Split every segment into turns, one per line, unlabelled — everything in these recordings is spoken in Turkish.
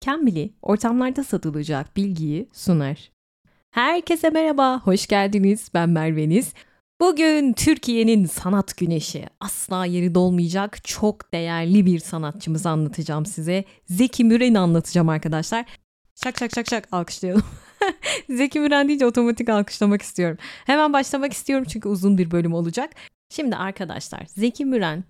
Cambly, ortamlarda satılacak bilgiyi sunar. Herkese merhaba, hoş geldiniz. Ben Merveniz. Bugün Türkiye'nin sanat güneşi, asla yeri dolmayacak çok değerli bir sanatçımızı anlatacağım size. Zeki Müren'i anlatacağım arkadaşlar. Şak şak şak şak alkışlayalım. Zeki Müren deyince otomatik alkışlamak istiyorum. Hemen başlamak istiyorum çünkü uzun bir bölüm olacak. Şimdi arkadaşlar, Zeki Müren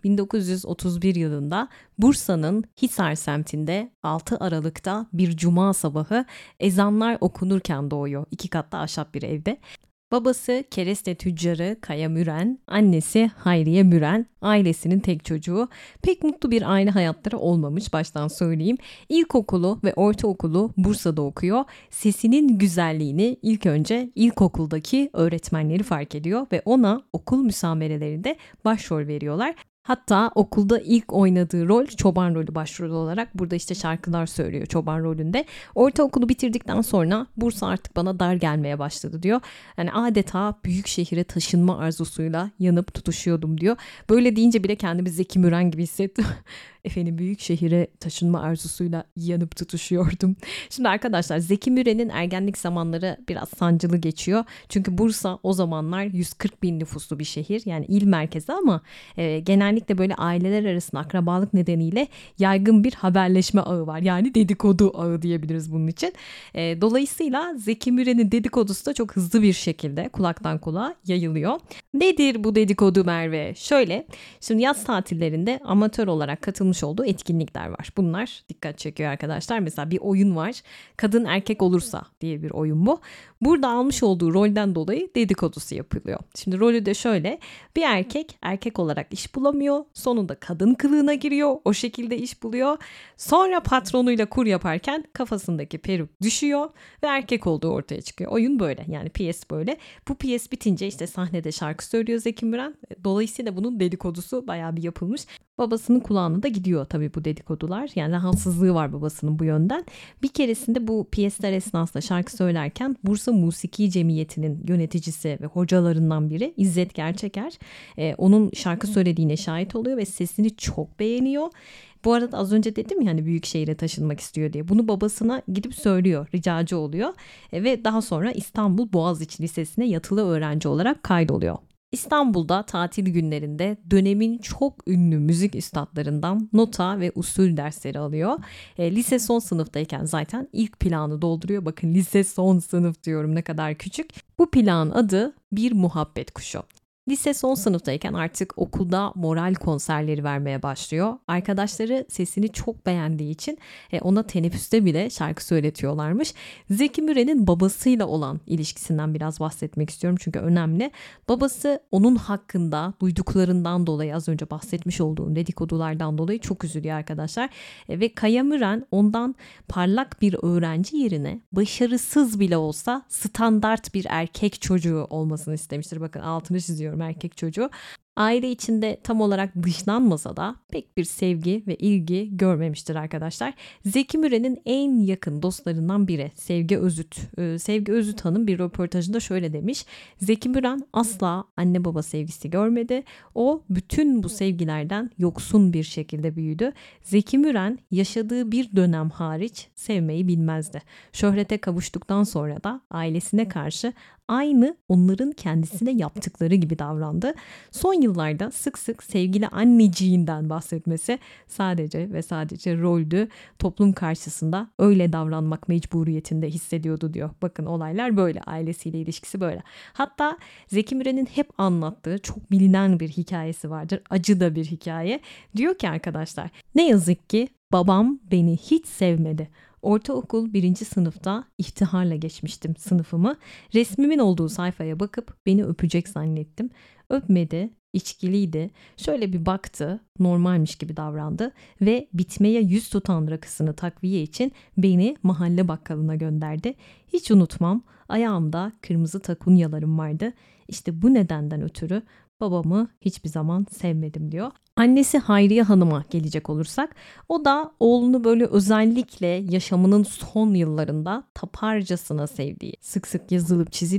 1931 yılında Bursa'nın Hisar semtinde 6 Aralık'ta bir cuma sabahı ezanlar okunurken doğuyor. 2 katlı ahşap bir evde. Babası kereste tüccarı Kaya Müren, annesi Hayriye Müren, ailesinin tek çocuğu. Pek mutlu bir aile hayatları olmamış, baştan söyleyeyim. İlkokulu ve ortaokulu Bursa'da okuyor. Sesinin güzelliğini ilk önce ilkokuldaki öğretmenleri fark ediyor ve ona okul müsamerelerinde başrol veriyorlar. Hatta okulda ilk oynadığı rol çoban rolü başrol olarak. Burada işte şarkılar söylüyor çoban rolünde. Ortaokulu bitirdikten sonra Bursa artık bana dar gelmeye başladı diyor. Yani adeta büyük şehire taşınma arzusuyla yanıp tutuşuyordum diyor. Böyle deyince bile kendimi Zeki Müren gibi hissettim. Efendim, büyük şehire taşınma arzusuyla yanıp tutuşuyordum. Şimdi arkadaşlar, Zeki Müren'in ergenlik zamanları biraz sancılı geçiyor. Çünkü Bursa o zamanlar 140 bin nüfuslu bir şehir. Yani il merkezi ama genellikle böyle aileler arasında akrabalık nedeniyle yaygın bir haberleşme ağı var. Yani dedikodu ağı diyebiliriz bunun için. Dolayısıyla Zeki Müren'in dedikodusu da çok hızlı bir şekilde kulaktan kulağa yayılıyor. Nedir bu dedikodu Merve? Şöyle, şimdi yaz tatillerinde amatör olarak katılmış olduğu etkinlikler var. Bunlar dikkat çekiyor arkadaşlar. Mesela bir oyun var. Kadın erkek olursa diye bir oyun bu. Burada almış olduğu rolden dolayı dedikodusu yapılıyor. Şimdi rolü de şöyle. Bir erkek olarak iş bulamıyor. Sonunda kadın kılığına giriyor. O şekilde iş buluyor. Sonra patronuyla kur yaparken kafasındaki peruk düşüyor ve erkek olduğu ortaya çıkıyor. Oyun böyle. Yani piyes böyle. Bu piyes bitince işte sahnede şarkı söylüyor Zeki Müren. Dolayısıyla bunun dedikodusu bayağı bir yapılmış. Babasının kulağına da gidiyor tabii bu dedikodular. Yani rahatsızlığı var babasının bu yönden. Bir keresinde bu piyesler esnasında şarkı söylerken Bursa Musiki Cemiyeti'nin yöneticisi ve hocalarından biri İzzet Gerçeker onun şarkı söylediğine şahit oluyor ve sesini çok beğeniyor. Bu arada az önce dedim ya hani büyük şehire taşınmak istiyor diye. Bunu babasına gidip söylüyor, ricacı oluyor ve daha sonra İstanbul Boğaziçi Lisesi'ne yatılı öğrenci olarak kaydoluyor. İstanbul'da tatil günlerinde dönemin çok ünlü müzik üstadlarından nota ve usul dersleri alıyor. Lise son sınıftayken zaten ilk planı dolduruyor. Bakın, lise son sınıf diyorum, ne kadar küçük. Bu plan adı Bir Muhabbet Kuşu. Lise son sınıftayken artık okulda moral konserleri vermeye başlıyor. Arkadaşları sesini çok beğendiği için ona teneffüste bile şarkı söyletiyorlarmış. Zeki Müren'in babasıyla olan ilişkisinden biraz bahsetmek istiyorum çünkü önemli. Babası onun hakkında duyduklarından dolayı, az önce bahsetmiş olduğum dedikodulardan dolayı çok üzülüyor arkadaşlar. Ve Kaya Müren ondan parlak bir öğrenci yerine başarısız bile olsa standart bir erkek çocuğu olmasını istemiştir. Bakın, altını çiziyorum, erkek çocuğu. Aile içinde tam olarak dışlanmasa da pek bir sevgi ve ilgi görmemiştir arkadaşlar. Zeki Müren'in en yakın dostlarından biri Sevgi Özüt. Sevgi Özüt Hanım bir röportajında şöyle demiş. Zeki Müren asla anne baba sevgisi görmedi. O bütün bu sevgilerden yoksun bir şekilde büyüdü. Zeki Müren yaşadığı bir dönem hariç sevmeyi bilmezdi. Şöhrete kavuştuktan sonra da ailesine karşı aynı onların kendisine yaptıkları gibi davrandı. Son yıllarda sık sık sevgili anneciğinden bahsetmesi sadece ve sadece roldü. Toplum karşısında öyle davranmak mecburiyetinde hissediyordu diyor. Bakın, olaylar böyle, ailesiyle ilişkisi böyle. Hatta Zeki Müren'in hep anlattığı çok bilinen bir hikayesi vardır. Acı da bir hikaye. Diyor ki arkadaşlar, ne yazık ki babam beni hiç sevmedi. Ortaokul 1. sınıfta iftiharla geçmiştim sınıfımı. Resmimin olduğu sayfaya bakıp beni öpecek zannettim. Öpmedi, içkiliydi. Şöyle bir baktı, normalmiş gibi davrandı ve bitmeye yüz tutan rakısını takviye için beni mahalle bakkalına gönderdi. Hiç unutmam, ayağımda kırmızı takunyalarım vardı. İşte bu nedenden ötürü babamı hiçbir zaman sevmedim diyor. Annesi Hayriye Hanım'a gelecek olursak, o da oğlunu böyle özellikle yaşamının son yıllarında taparcasına sevdiği sık sık yazılıp çiziliyor.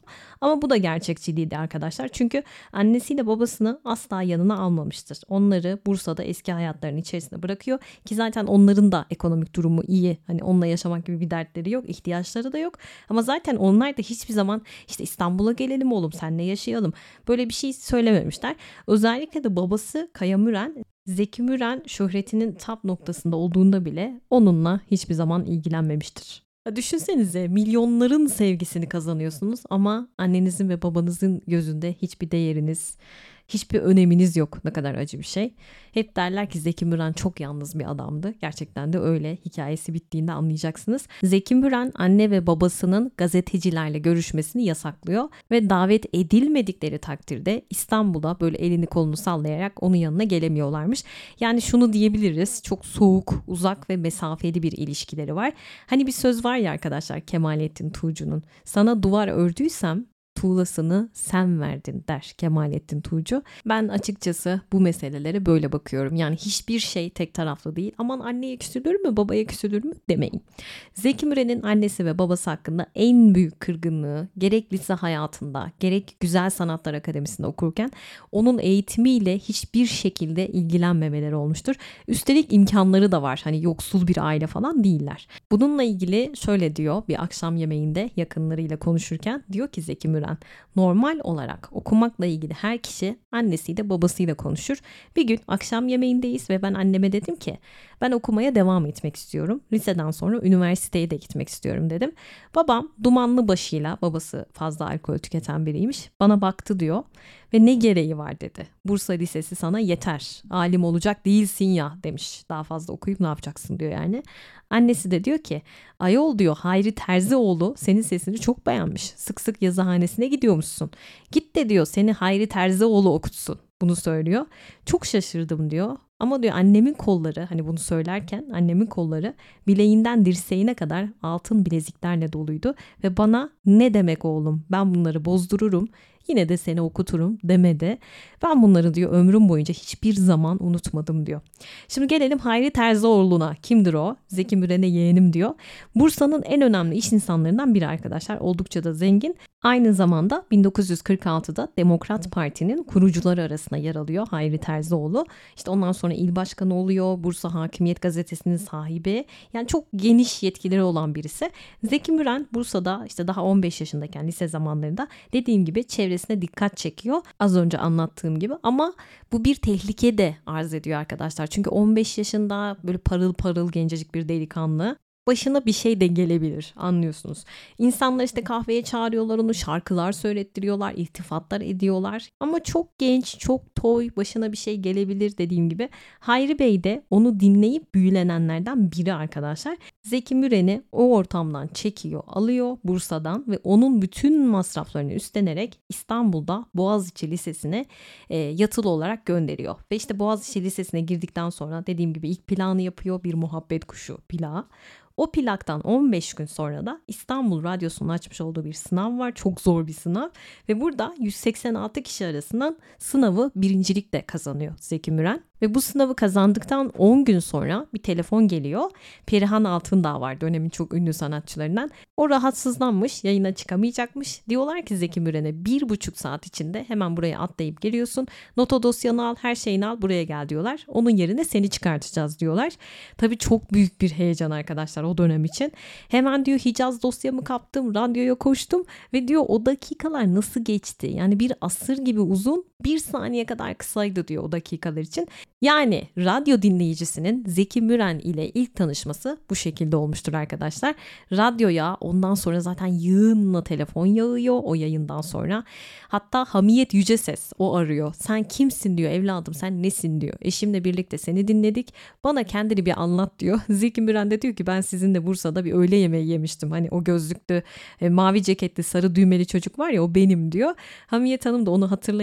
Ama bu da gerçekçi değildi arkadaşlar. Çünkü annesiyle babasını asla yanına almamıştır. Onları Bursa'da eski hayatlarının içerisinde bırakıyor ki zaten onların da ekonomik durumu iyi. Hani onunla yaşamak gibi bir dertleri yok, ihtiyaçları da yok. Ama zaten onlar da hiçbir zaman işte İstanbul'a gelelim oğlum, seninle yaşayalım, böyle bir şey söylememişler. Özellikle de babası Kaya Müren, Zeki Müren şöhretinin top noktasında olduğunda bile onunla hiçbir zaman ilgilenmemiştir. Ya düşünsenize, milyonların sevgisini kazanıyorsunuz ama annenizin ve babanızın gözünde hiçbir değeriniz, hiçbir öneminiz yok. Ne kadar acı bir şey. Hep derler ki Zeki Müren çok yalnız bir adamdı. Gerçekten de öyle. Hikayesi bittiğinde anlayacaksınız. Zeki Müren anne ve babasının gazetecilerle görüşmesini yasaklıyor ve davet edilmedikleri takdirde İstanbul'a böyle elini kolunu sallayarak onun yanına gelemiyorlarmış. Yani şunu diyebiliriz: çok soğuk, uzak ve mesafeli bir ilişkileri var. Hani bir söz var ya arkadaşlar, Kemalettin Tuğcu'nun: sana duvar ördüysem tuğlasını sen verdin der Kemalettin Tuğcu. Ben açıkçası bu meselelere böyle bakıyorum. Yani hiçbir şey tek taraflı değil. Aman anneye küsülür mü, babaya küsülür mü demeyin. Zeki Müren'in annesi ve babası hakkında en büyük kırgınlığı gerek lise hayatında gerek Güzel Sanatlar Akademisi'nde okurken onun eğitimiyle hiçbir şekilde ilgilenmemeleri olmuştur. Üstelik imkanları da var. Hani yoksul bir aile falan değiller. Bununla ilgili şöyle diyor bir akşam yemeğinde yakınlarıyla konuşurken, diyor ki Zeki Müren: normal olarak okumakla ilgili her kişi annesiyle babasıyla konuşur. Bir gün akşam yemeğindeyiz ve ben anneme dedim ki ben okumaya devam etmek istiyorum. Liseden sonra üniversiteye de gitmek istiyorum dedim. Babam dumanlı başıyla, babası fazla alkol tüketen biriymiş, bana baktı diyor ve ne gereği var dedi. Bursa Lisesi sana yeter. Alim olacak değilsin ya demiş. Daha fazla okuyup ne yapacaksın diyor yani. Annesi de diyor ki ayol diyor, Hayri Terzioğlu senin sesini çok beğenmiş. Sık sık yazıhanesine gidiyormuşsun. Git de diyor seni Hayri Terzioğlu okutsun. Bunu söylüyor. Çok şaşırdım diyor. Ama diyor annemin kolları, hani bunu söylerken annemin kolları bileğinden dirseğine kadar altın bileziklerle doluydu ve bana ne demek oğlum, ben bunları bozdururum, yine de seni okuturum demedi. Ben bunları diyor ömrüm boyunca hiçbir zaman unutmadım diyor. Şimdi gelelim Hayri Terzioğlu'na. Kimdir o? Zeki Müren'e yeğenim diyor. Bursa'nın en önemli iş insanlarından biri arkadaşlar. Oldukça da zengin. Aynı zamanda 1946'da Demokrat Parti'nin kurucuları arasında yer alıyor Hayri Terzioğlu. İşte ondan sonra il başkanı oluyor. Bursa Hakimiyet Gazetesi'nin sahibi. Yani çok geniş yetkileri olan birisi. Zeki Müren Bursa'da işte daha 15 yaşındayken, lise zamanlarında dediğim gibi çevresine dikkat çekiyor. Az önce anlattığım gibi, ama bu bir tehlike de arz ediyor arkadaşlar. Çünkü 15 yaşında böyle parıl parıl gencecik bir delikanlı. Başına bir şey de gelebilir, anlıyorsunuz. İnsanlar işte kahveye çağırıyorlar onu, şarkılar söylettiriyorlar, iltifatlar ediyorlar. Ama çok genç, çok toy, başına bir şey gelebilir dediğim gibi. Hayri Bey de onu dinleyip büyülenenlerden biri arkadaşlar. Zeki Müren'i o ortamdan çekiyor, alıyor Bursa'dan ve onun bütün masraflarını üstlenerek İstanbul'da Boğaziçi Lisesi'ne yatılı olarak gönderiyor. Ve işte Boğaziçi Lisesi'ne girdikten sonra dediğim gibi ilk planı yapıyor, bir muhabbet kuşu plağı. O plaktan 15 gün sonra da İstanbul Radyosu'nun açmış olduğu bir sınav var. Çok zor bir sınav ve burada 186 kişi arasından sınavı birincilikle kazanıyor Zeki Müren. Ve bu sınavı kazandıktan 10 gün sonra bir telefon geliyor. Perihan Altındağ var, dönemin çok ünlü sanatçılarından. O rahatsızlanmış, yayına çıkamayacakmış. Diyorlar ki Zeki Müren'e 1,5 saat içinde hemen buraya atlayıp geliyorsun. Nota dosyanı al, her şeyini al, buraya gel diyorlar. Onun yerine seni çıkartacağız diyorlar. Tabii çok büyük bir heyecan arkadaşlar o dönem için. Hemen diyor Hicaz dosyamı kaptım, radyoya koştum ve diyor o dakikalar nasıl geçti? Yani bir asır gibi uzun, 1 saniye kadar kısaydı diyor o dakikalar için. Yani radyo dinleyicisinin Zeki Müren ile ilk tanışması bu şekilde olmuştur arkadaşlar. Radyoya ondan sonra zaten yığınla telefon yağıyor o yayından sonra. Hatta Hamiyet Yüceses o arıyor. Sen kimsin diyor, evladım sen nesin diyor. Eşimle birlikte seni dinledik. Bana kendini bir anlat diyor. Zeki Müren de diyor ki ben sizinle Bursa'da bir öğle yemeği yemiştim. Hani o gözlüklü, mavi ceketli, sarı düğmeli çocuk var ya, o benim diyor. Hamiyet Hanım da onu hatırlayınca gözyaşlarını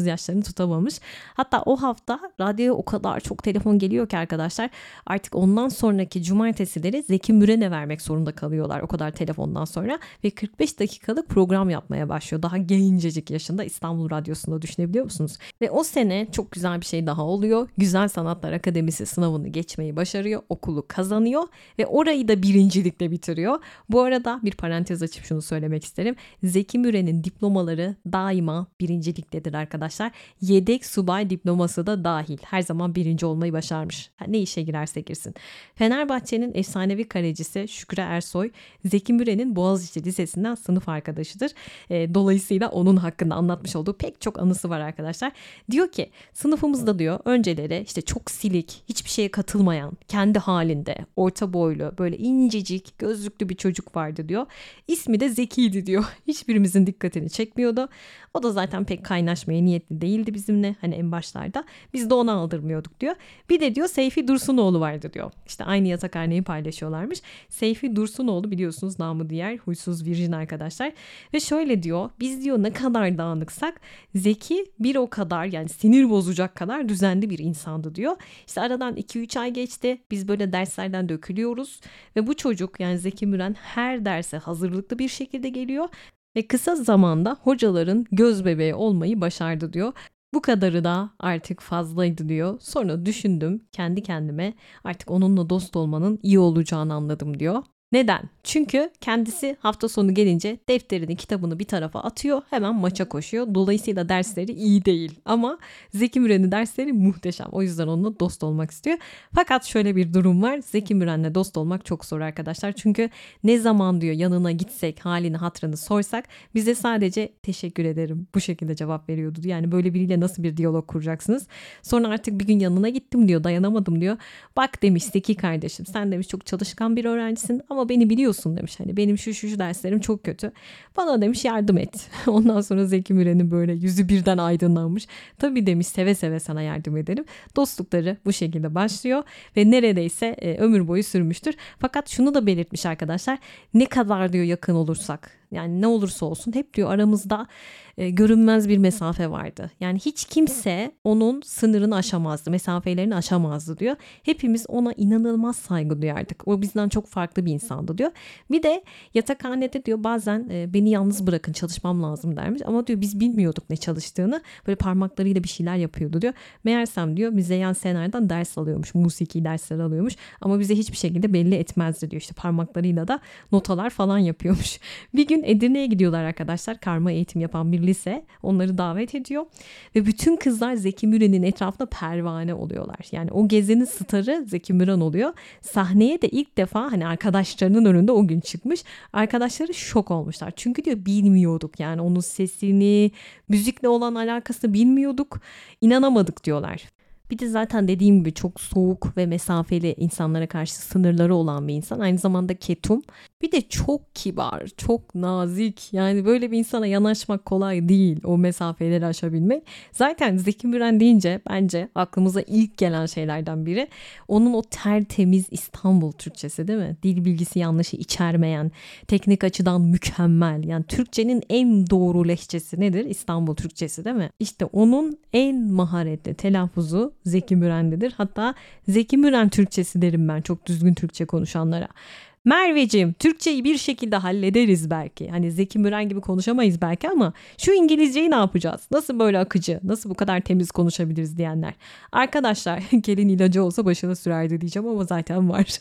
gözyaşlarını tutamamış. Hatta o hafta radyoya o kadar çok telefon geliyor ki arkadaşlar, artık ondan sonraki cumartesileri Zeki Müren'e vermek zorunda kalıyorlar o kadar telefondan sonra ve 45 dakikalık program yapmaya başlıyor. Daha gencecik yaşında İstanbul Radyosu'nda, düşünebiliyor musunuz? Ve o sene çok güzel bir şey daha oluyor. Güzel Sanatlar Akademisi sınavını geçmeyi başarıyor, okulu kazanıyor ve orayı da birincilikle bitiriyor. Bu arada bir parantez açıp şunu söylemek isterim. Zeki Müren'in diplomaları daima birinciliktedir arkadaşlar. Yedek subay diploması da dahil. Her zaman birinci olmayı başarmış. Ne işe girerse girsin. Fenerbahçe'nin efsanevi kalecisi Şükrü Ersoy, Zeki Müren'in Boğaziçi Lisesi'nden sınıf arkadaşıdır. Dolayısıyla onun hakkında anlatmış olduğu pek çok anısı var arkadaşlar. Diyor ki sınıfımızda diyor önceleri işte çok silik, hiçbir şeye katılmayan, kendi halinde, orta boylu, böyle incecik, gözlüklü bir çocuk vardı diyor. İsmi de Zeki'ydi diyor. Hiçbirimizin dikkatini çekmiyordu. O da zaten pek kaynaşmaya niyetli değildi bizimle, hani en başlarda. Biz de ona aldırmıyorduk diyor. Bir de diyor Seyfi Dursunoğlu vardı diyor. İşte aynı yatakhaneyi paylaşıyorlarmış. Seyfi Dursunoğlu biliyorsunuz, namı diğer huysuz virjin arkadaşlar. Ve şöyle diyor, biz diyor ne kadar dağınıksak Zeki bir o kadar, yani sinir bozacak kadar düzenli bir insandı diyor. İşte aradan 2-3 ay geçti. Biz böyle derslerden dökülüyoruz. Ve bu çocuk, yani Zeki Müren, her derse hazırlıklı bir şekilde geliyor. Ve kısa zamanda hocaların göz bebeği olmayı başardı diyor. Bu kadarı da artık fazlaydı diyor. Sonra düşündüm kendi kendime, artık onunla dost olmanın iyi olacağını anladım diyor. Neden? Çünkü kendisi hafta sonu gelince defterini, kitabını bir tarafa atıyor, hemen maça koşuyor. Dolayısıyla dersleri iyi değil. Ama Zeki Müren'in dersleri muhteşem. O yüzden onunla dost olmak istiyor. Fakat şöyle bir durum var. Zeki Müren'le dost olmak çok zor arkadaşlar. Çünkü ne zaman diyor yanına gitsek, halini hatırını sorsak, bize sadece teşekkür ederim bu şekilde cevap veriyordu. Yani böyle biriyle nasıl bir diyalog kuracaksınız? Sonra artık bir gün yanına gittim diyor, dayanamadım diyor. Bak demiş Zeki kardeşim, sen demiş çok çalışkan bir öğrencisin ama beni biliyorsun demiş. Hani benim şu derslerim çok kötü. Bana demiş yardım et. Ondan sonra Zeki Müren'in böyle yüzü birden aydınlanmış. Tabii demiş, seve seve sana yardım ederim. Dostlukları bu şekilde başlıyor ve neredeyse ömür boyu sürmüştür. Fakat şunu da belirtmiş arkadaşlar. Ne kadar diyor yakın olursak, yani ne olursa olsun hep diyor aramızda görünmez bir mesafe vardı. Yani hiç kimse onun sınırını aşamazdı, mesafelerini aşamazdı diyor. Hepimiz ona inanılmaz saygı duyardık. O bizden çok farklı bir insandı diyor. Bir de yatakhanede diyor bazen beni yalnız bırakın, çalışmam lazım dermiş. Ama diyor biz bilmiyorduk ne çalıştığını. Böyle parmaklarıyla bir şeyler yapıyordu diyor. Meğersem diyor Müzeyyen Senar'dan ders alıyormuş, musiki dersleri alıyormuş. Ama bize hiçbir şekilde belli etmezdi diyor. İşte parmaklarıyla da notalar falan yapıyormuş. Bir gün Edirne'ye gidiyorlar arkadaşlar. Karma eğitim yapan bir lise onları davet ediyor. Ve bütün kızlar Zeki Müren'in etrafında pervane oluyorlar. Yani o gezinin starı Zeki Müren oluyor. Sahneye de ilk defa hani arkadaşlarının önünde o gün çıkmış. Arkadaşları şok olmuşlar. Çünkü diyor bilmiyorduk, yani onun sesini, müzikle olan alakasını bilmiyorduk. İnanamadık diyorlar. Bir de zaten dediğim gibi çok soğuk ve mesafeli, insanlara karşı sınırları olan bir insan. Aynı zamanda ketum. Bir de çok kibar, çok nazik. Yani böyle bir insana yanaşmak kolay değil, o mesafeleri aşabilmek. Zaten Zeki Müren deyince bence aklımıza ilk gelen şeylerden biri onun o tertemiz İstanbul Türkçesi, değil mi? Dil bilgisi yanlışı içermeyen, teknik açıdan mükemmel. Yani Türkçenin en doğru lehçesi nedir? İstanbul Türkçesi, değil mi? İşte onun en maharetli telaffuzu Zeki Müren'dedir. Hatta Zeki Müren Türkçesi derim ben çok düzgün Türkçe konuşanlara. Merveciğim, Türkçeyi bir şekilde hallederiz belki. Hani Zeki Müren gibi konuşamayız belki ama şu İngilizceyi ne yapacağız? Nasıl böyle akıcı, nasıl bu kadar temiz konuşabiliriz diyenler. Arkadaşlar gelin ilacı olsa başına sürerdi diyeceğim ama zaten var.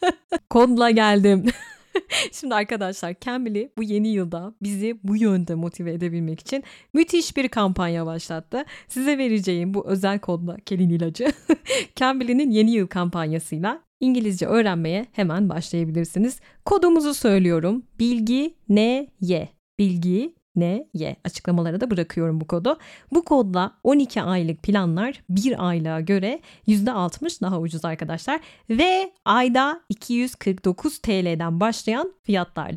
Kodla geldim. Şimdi arkadaşlar Cambly bu yeni yılda bizi bu yönde motive edebilmek için müthiş bir kampanya başlattı. Size vereceğim bu özel kodla Kelin ilacı Cambly'nin yeni yıl kampanyasıyla İngilizce öğrenmeye hemen başlayabilirsiniz. Kodumuzu söylüyorum. Bilgi ne ye. Bilgi ne ye. Açıklamalara da bırakıyorum bu kodu. Bu kodla 12 aylık planlar bir aylığa göre %60 daha ucuz arkadaşlar. Ve ayda 249 TL'den başlayan fiyatlarla.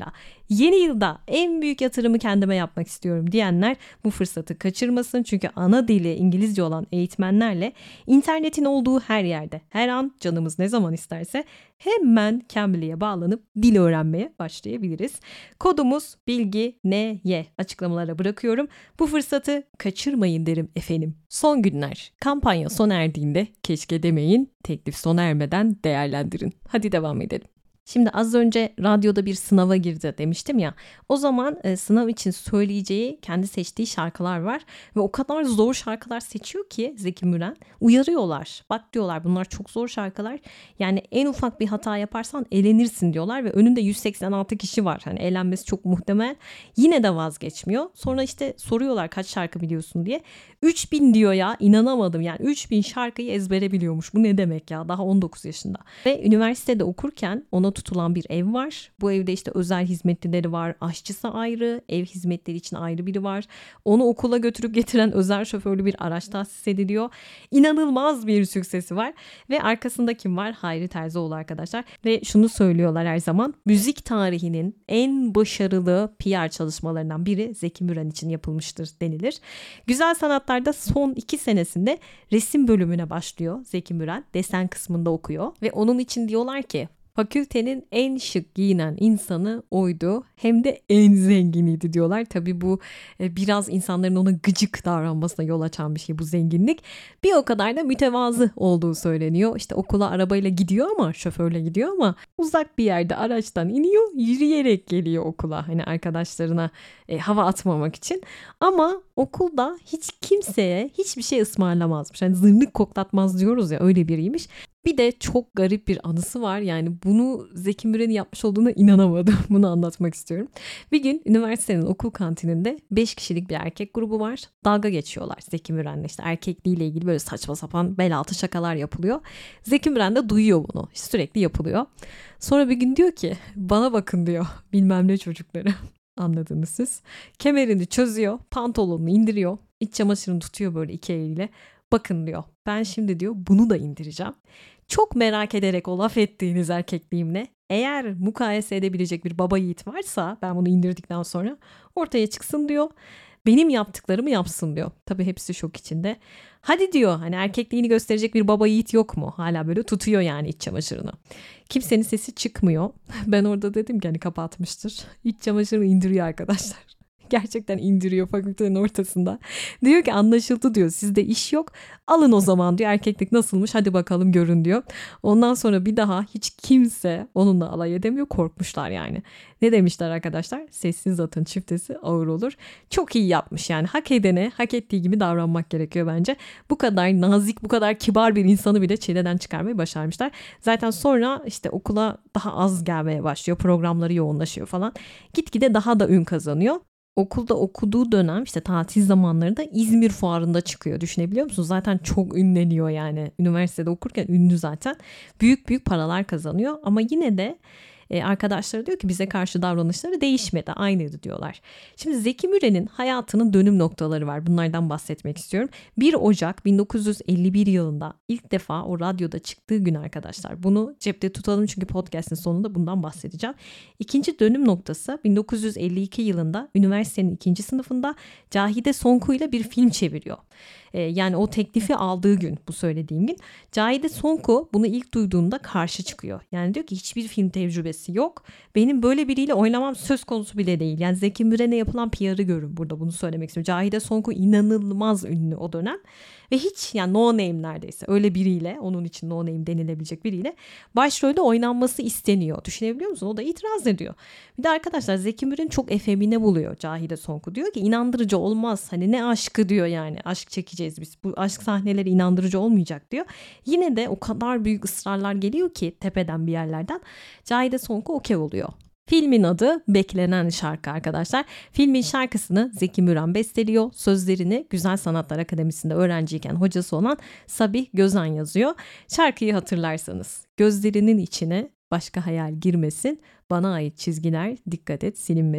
Yeni yılda en büyük yatırımı kendime yapmak istiyorum diyenler bu fırsatı kaçırmasın. Çünkü ana dili İngilizce olan eğitmenlerle internetin olduğu her yerde, her an canımız ne zaman isterse hemen Cambly'e bağlanıp dil öğrenmeye başlayabiliriz. Kodumuz BILGİNY açıklamalara bırakıyorum. Bu fırsatı kaçırmayın derim efendim. Son günler. Kampanya sona erdiğinde keşke demeyin, teklif sona ermeden değerlendirin. Hadi devam edelim. Şimdi az önce radyoda bir sınava girdi demiştim ya. O zaman sınav için söyleyeceği, kendi seçtiği şarkılar var. Ve o kadar zor şarkılar seçiyor ki Zeki Müren. Uyarıyorlar. Bak diyorlar, bunlar çok zor şarkılar. Yani en ufak bir hata yaparsan elenirsin diyorlar. Ve önünde 186 kişi var. Hani elenmesi çok muhtemel. Yine de vazgeçmiyor. Sonra işte soruyorlar kaç şarkı biliyorsun diye. 3000 diyor ya, inanamadım. Yani 3000 şarkıyı ezbere biliyormuş. Bu ne demek ya, daha 19 yaşında. Ve üniversitede okurken ona tutulan bir ev var. Bu evde işte özel hizmetlileri var. Aşçısı ayrı, ev hizmetleri için ayrı biri var. Onu okula götürüp getiren özel şoförlü bir araç tahsis ediliyor. İnanılmaz bir süksesi var. Ve arkasında kim var? Hayri Terzioğlu arkadaşlar. Ve şunu söylüyorlar her zaman. Müzik tarihinin en başarılı PR çalışmalarından biri Zeki Müren için yapılmıştır denilir. Güzel sanatlarda son 2 senesinde resim bölümüne başlıyor Zeki Müren. Desen kısmında okuyor. Ve onun için diyorlar ki fakültenin en şık giyinen insanı oydu. Hem de en zenginiydi diyorlar. Tabii bu biraz insanların ona gıcık davranmasına yol açan bir şey bu zenginlik. Bir o kadar da mütevazı olduğu söyleniyor. İşte okula arabayla gidiyor ama şoförle gidiyor ama uzak bir yerde araçtan iniyor, yürüyerek geliyor okula. Hani arkadaşlarına hava atmamak için. Ama okulda hiç kimseye hiçbir şey ısmarlamazmış. Hani zırnık koklatmaz diyoruz ya, öyle biriymiş. Bir de çok garip bir anısı var. Yani bunu Zeki Müren'in yapmış olduğuna inanamadım. Bunu anlatmak istiyorum. Bir gün üniversitenin okul kantininde 5 kişilik bir erkek grubu var. Dalga geçiyorlar Zeki Müren'le. İşte erkekliğiyle ilgili böyle saçma sapan bel altı şakalar yapılıyor. Zeki Müren de duyuyor bunu. İşte sürekli yapılıyor. Sonra bir gün diyor ki bana bakın diyor, bilmem ne çocukları. Anladınız siz. Kemerini çözüyor, pantolonunu indiriyor, iç çamaşırını tutuyor böyle 2 eliyle. Bakın diyor, ben şimdi diyor bunu da indireceğim. Çok merak ederek o laf ettiğiniz erkekliğimle eğer mukayese edebilecek bir baba yiğit varsa ben bunu indirdikten sonra ortaya çıksın diyor. Benim yaptıklarımı yapsın diyor. Tabii hepsi şok içinde. Hadi diyor, hani erkekliğini gösterecek bir baba yiğit yok mu? Hala böyle tutuyor yani iç çamaşırını. Kimsenin sesi çıkmıyor. Ben orada dedim ki hani kapatmıştır. İç çamaşırını indiriyor arkadaşlar. Gerçekten indiriyor fakültenin ortasında. Diyor ki anlaşıldı diyor, sizde iş yok. Alın o zaman diyor, erkeklik nasılmış hadi bakalım görün diyor. Ondan sonra bir daha hiç kimse onunla alay edemiyor, korkmuşlar yani. Ne demişler arkadaşlar? Sessiz atın çiftesi ağır olur. Çok iyi yapmış yani, hak edene hak ettiği gibi davranmak gerekiyor bence. Bu kadar nazik, bu kadar kibar bir insanı bile çileden çıkarmayı başarmışlar. Zaten sonra işte okula daha az gelmeye başlıyor, programları yoğunlaşıyor falan. Gitgide daha da ün kazanıyor. Okulda okuduğu dönem işte tatil zamanlarında İzmir Fuarı'nda çıkıyor. Düşünebiliyor musunuz? Zaten çok ünleniyor yani. Üniversitede okurken ünlü zaten. Büyük büyük paralar kazanıyor ama yine de arkadaşları diyor ki bize karşı davranışları değişmedi, aynıydı diyorlar. Şimdi Zeki Müren'in hayatının dönüm noktaları var. Bunlardan bahsetmek istiyorum. 1 Ocak 1951 yılında ilk defa o radyoda çıktığı gün arkadaşlar. Bunu cepte tutalım çünkü podcast'in sonunda bundan bahsedeceğim. İkinci dönüm noktası 1952 yılında üniversitenin 2. sınıfında Cahide Sonku ile bir film çeviriyor. Yani o teklifi aldığı gün, bu söylediğim gün. Cahide Sonku bunu ilk duyduğunda karşı çıkıyor. Yani diyor ki hiçbir film tecrübesi yok. Benim böyle biriyle oynamam söz konusu bile değil. Yani Zeki Müren'e yapılan PR'ı görün burada, bunu söylemek istiyorum. Cahide Sonku inanılmaz ünlü o dönem. Ve hiç yani no name neredeyse öyle biriyle, onun için no name denilebilecek biriyle başrolde oynanması isteniyor. Düşünebiliyor musun? O da itiraz ediyor. Bir de arkadaşlar Zeki Müren çok efemine buluyor Cahide Sonku. Diyor ki inandırıcı olmaz. Hani ne aşkı diyor yani. Aşk çekeceğiz biz. Bu aşk sahneleri inandırıcı olmayacak diyor. Yine de o kadar büyük ısrarlar geliyor ki tepeden bir yerlerden. Cahide Sonku okey oluyor. Filmin adı Beklenen Şarkı arkadaşlar. Filmin şarkısını Zeki Müren besteliyor. Sözlerini Güzel Sanatlar Akademisi'nde öğrenciyken hocası olan Sabih Gözan yazıyor. Şarkıyı hatırlarsanız gözlerinin içine başka hayal girmesin. Bana ait çizgiler dikkat et silinmesin.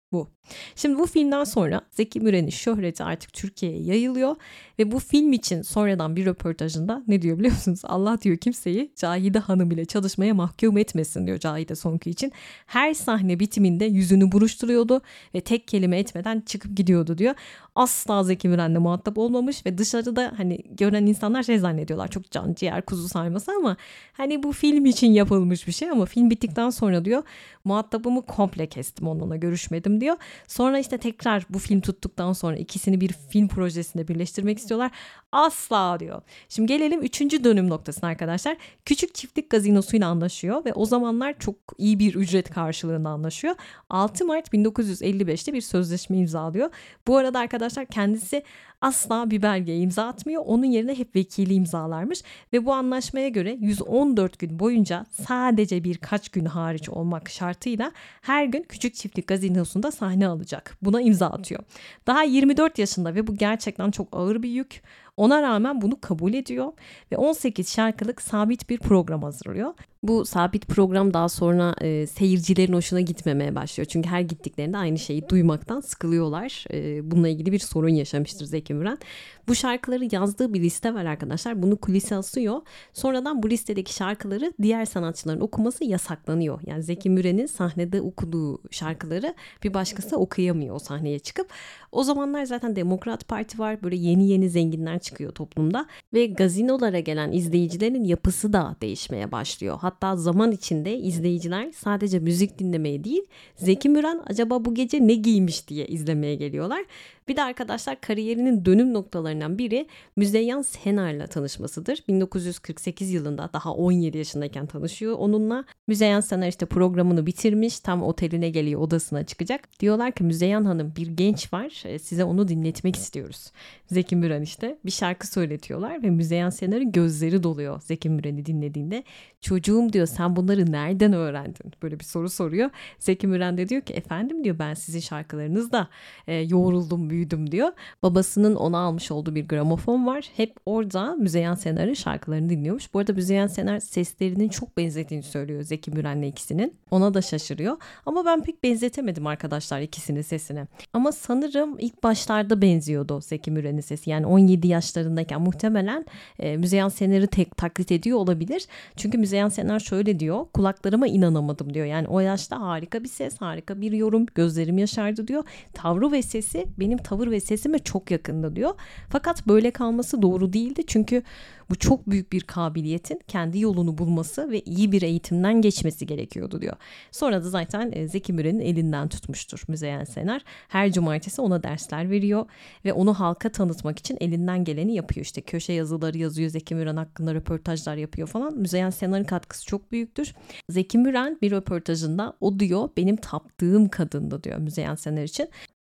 bu. Şimdi bu filmden sonra Zeki Müren'in şöhreti artık Türkiye'ye yayılıyor ve bu film için sonradan bir röportajında ne diyor biliyor musunuz? Allah diyor kimseyi Cahide Hanım ile çalışmaya mahkum etmesin diyor Cahide Sonku için. Her sahne bitiminde yüzünü buruşturuyordu ve tek kelime etmeden çıkıp gidiyordu diyor. Asla Zeki Müren'le muhatap olmamış ve dışarıda hani gören insanlar şey zannediyorlar, çok can ciğer kuzu sarması ama hani bu film için yapılmış bir şey, ama film bittikten sonra diyor muhatabımı komple kestim, onunla görüşmedim diyor. Sonra işte tekrar bu film tuttuktan sonra ikisini bir film projesinde birleştirmek istiyorlar. Asla diyor. Şimdi gelelim 3. dönüm noktasına arkadaşlar. Küçük Çiftlik Gazinosu'yla anlaşıyor ve o zamanlar çok iyi bir ücret karşılığında anlaşıyor. 6 Mart 1955'te bir sözleşme imzalıyor. Bu arada arkadaşlar kendisi asla bir belgeye imza atmıyor. Onun yerine hep vekili imzalarmış ve bu anlaşmaya göre 114 gün boyunca sadece birkaç gün hariç olmak şartıyla her gün Küçük Çiftlik Gazinosu'nda sahne alacak. Buna imza atıyor. Daha 24 yaşında ve bu gerçekten çok ağır bir yük. Ona rağmen bunu kabul ediyor ve 18 şarkılık sabit bir program hazırlıyor. Bu sabit program daha sonra seyircilerin hoşuna gitmemeye başlıyor. Çünkü her gittiklerinde aynı şeyi duymaktan sıkılıyorlar. Bununla ilgili bir sorun yaşamıştır Zeki Müren. Bu şarkıları yazdığı bir liste var arkadaşlar. Bunu kulise asıyor. Sonradan bu listedeki şarkıları diğer sanatçıların okuması yasaklanıyor. Yani Zeki Müren'in sahnede okuduğu şarkıları bir başkası okuyamıyor o sahneye çıkıp. O zamanlar zaten Demokrat Parti var. Böyle yeni yeni zenginler çıkıyor toplumda ve gazinolara gelen izleyicilerin yapısı da değişmeye başlıyor. Hatta zaman içinde izleyiciler sadece müzik dinlemeye değil, Zeki Müren acaba bu gece ne giymiş diye izlemeye geliyorlar. Bir de arkadaşlar kariyerinin dönüm noktalarından biri Müzeyyen Senar'la tanışmasıdır. 1948 yılında daha 17 yaşındayken tanışıyor onunla. Müzeyyen Senar işte programını bitirmiş, tam oteline geliyor, odasına çıkacak. Diyorlar ki Müzeyyen Hanım, bir genç var, size onu dinletmek istiyoruz. Zeki Müren işte bir şarkı söyletiyorlar ve Müzeyyen Senar'ın gözleri doluyor Zeki Müren'i dinlediğinde. Çocuğum diyor, sen bunları nereden öğrendin? Böyle bir soru soruyor. Zeki Müren de diyor ki efendim diyor, ben sizin şarkılarınızda yoğruldum, büyüdüm diyor. Babasının ona almış olduğu bir gramofon var. Hep orada Müzeyyen Senar'ın şarkılarını dinliyormuş. Bu arada Müzeyyen Senar seslerinin çok benzettiğini söylüyor Zeki Müren'le ikisinin. Ona da şaşırıyor. Ama ben pek benzetemedim arkadaşlar ikisinin sesini. Ama sanırım ilk başlarda benziyordu Zeki Müren'in sesi. Yani 17 yaşlarındayken muhtemelen Müzeyyen Senar'ı taklit ediyor olabilir. Çünkü Müzeyyen Senar şöyle diyor. Kulaklarıma inanamadım diyor. Yani o yaşta harika bir ses, harika bir yorum. Gözlerim yaşardı diyor. Tavrı ve sesi benim tavır ve sesime çok yakındı diyor. Fakat böyle kalması doğru değildi. Çünkü bu çok büyük bir kabiliyetin kendi yolunu bulması ve iyi bir eğitimden geçmesi gerekiyordu diyor. Sonra da zaten Zeki Müren'in elinden tutmuştur Müzeyyen Senar. Her cumartesi ona dersler veriyor ve onu halka tanıtmak için elinden geleni yapıyor. İşte köşe yazıları yazıyor, Zeki Müren hakkında röportajlar yapıyor falan. Müzeyyen Senar'ın katkısı çok büyüktür. Zeki Müren bir röportajında o diyor benim taptığım kadındı diyor Müzeyyen Senar için.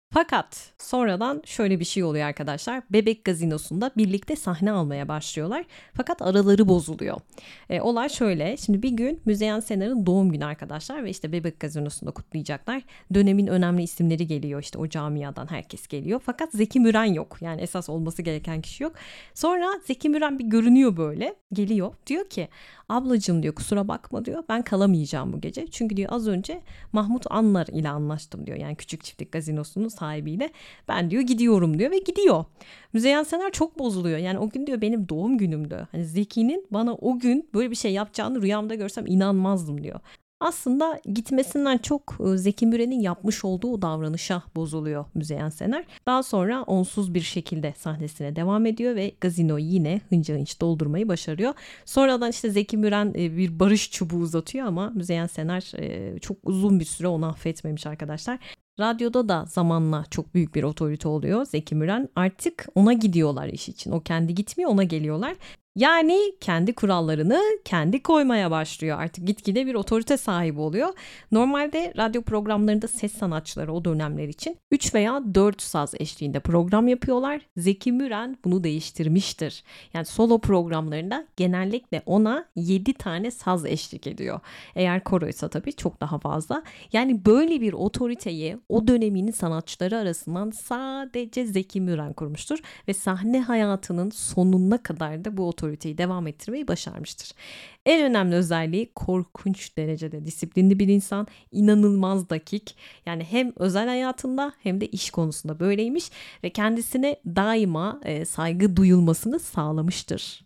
Fakat sonradan şöyle bir şey oluyor arkadaşlar. Bebek Gazinosu'nda birlikte sahne almaya başlıyorlar. Fakat araları bozuluyor. Olay şöyle. Şimdi bir gün Müzeyyen Senar'ın doğum günü arkadaşlar ve işte Bebek Gazinosu'nda kutlayacaklar. Dönemin önemli isimleri geliyor, işte o camiadan herkes geliyor. Fakat Zeki Müren yok. Yani esas olması gereken kişi yok. Sonra Zeki Müren bir görünüyor böyle. Geliyor. Diyor ki ablacığım diyor, kusura bakma diyor, ben kalamayacağım bu gece. Çünkü diyor az önce Mahmut Anlar ile anlaştım diyor. Yani Küçük Çiftlik Gazinosu'nun sahibiyle. Ben diyor gidiyorum diyor ve gidiyor. Müzeyyen Senar çok bozuluyor. Yani o gün diyor benim doğum günümdü. Hani Zeki'nin bana o gün böyle bir şey yapacağını rüyamda görsem inanmazdım diyor. Aslında gitmesinden çok Zeki Müren'in yapmış olduğu o davranışa bozuluyor Müzeyyen Senar. Daha sonra onsuz bir şekilde sahnesine devam ediyor ve gazinoyu yine hınca hınç doldurmayı başarıyor. Sonradan işte Zeki Müren bir barış çubuğu uzatıyor ama Müzeyyen Senar çok uzun bir süre onu affetmemiş arkadaşlar. Radyoda da zamanla çok büyük bir otorite oluyor Zeki Müren. Artık ona gidiyorlar iş için. O kendi gitmiyor, ona geliyorlar. Yani kendi kurallarını kendi koymaya başlıyor. Artık gitgide bir otorite sahibi oluyor. Normalde radyo programlarında ses sanatçıları o dönemler için 3 veya 4 saz eşliğinde program yapıyorlar. Zeki Müren bunu değiştirmiştir. Yani solo programlarında genellikle ona 7 tane saz eşlik ediyor. Eğer koroysa tabii çok daha fazla. Yani böyle bir otoriteyi o dönemin sanatçıları arasından sadece Zeki Müren kurmuştur. Ve sahne hayatının sonuna kadar da bu otoriteyi devam ettirmeyi başarmıştır. En önemli özelliği korkunç derecede disiplinli bir insan, inanılmaz dakik. Yani hem özel hayatında hem de iş konusunda böyleymiş ve kendisine daima saygı duyulmasını sağlamıştır.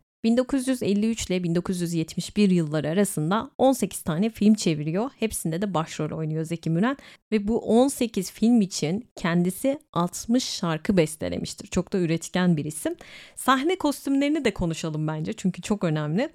1953 ile 1971 yılları arasında 18 tane film çeviriyor. Hepsinde de başrol oynuyor Zeki Müren ve bu 18 film için kendisi 60 şarkı bestelemiştir. Çok da üretken bir isim. Sahne kostümlerini de konuşalım bence çünkü çok önemli.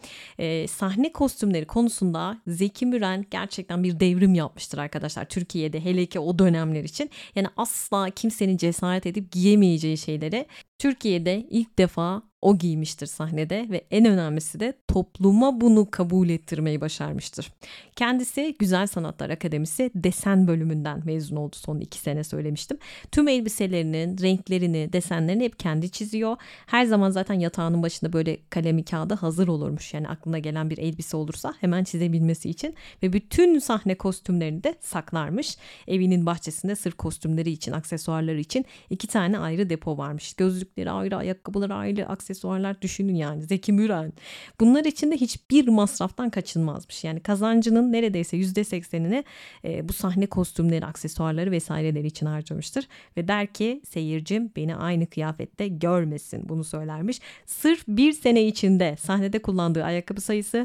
Sahne kostümleri konusunda Zeki Müren gerçekten bir devrim yapmıştır arkadaşlar. Türkiye'de hele ki o dönemler için. Yani asla kimsenin cesaret edip giyemeyeceği şeyleri Türkiye'de ilk defa o giymiştir sahnede ve en önemlisi de topluma bunu kabul ettirmeyi başarmıştır. Kendisi Güzel Sanatlar Akademisi desen bölümünden mezun oldu, son 2 sene söylemiştim. Tüm elbiselerinin renklerini, desenlerini hep kendi çiziyor. Her zaman zaten yatağının başında böyle kalemi kağıdı hazır olurmuş. Yani aklına gelen bir elbise olursa hemen çizebilmesi için ve bütün sahne kostümlerini de saklarmış. Evinin bahçesinde sırf kostümleri için, aksesuarları için 2 tane ayrı depo varmış. Gözlükleri ayrı, ayakkabıları ayrı, aksesuarlar, düşünün yani Zeki Müren. Bunlar için de hiçbir masraftan kaçınmazmış. Yani kazancının neredeyse %80'ini bu sahne kostümleri, aksesuarları vesaireleri için harcamıştır. Ve der ki seyircim beni aynı kıyafette görmesin, bunu söylermiş. Sırf bir sene içinde sahnede kullandığı ayakkabı sayısı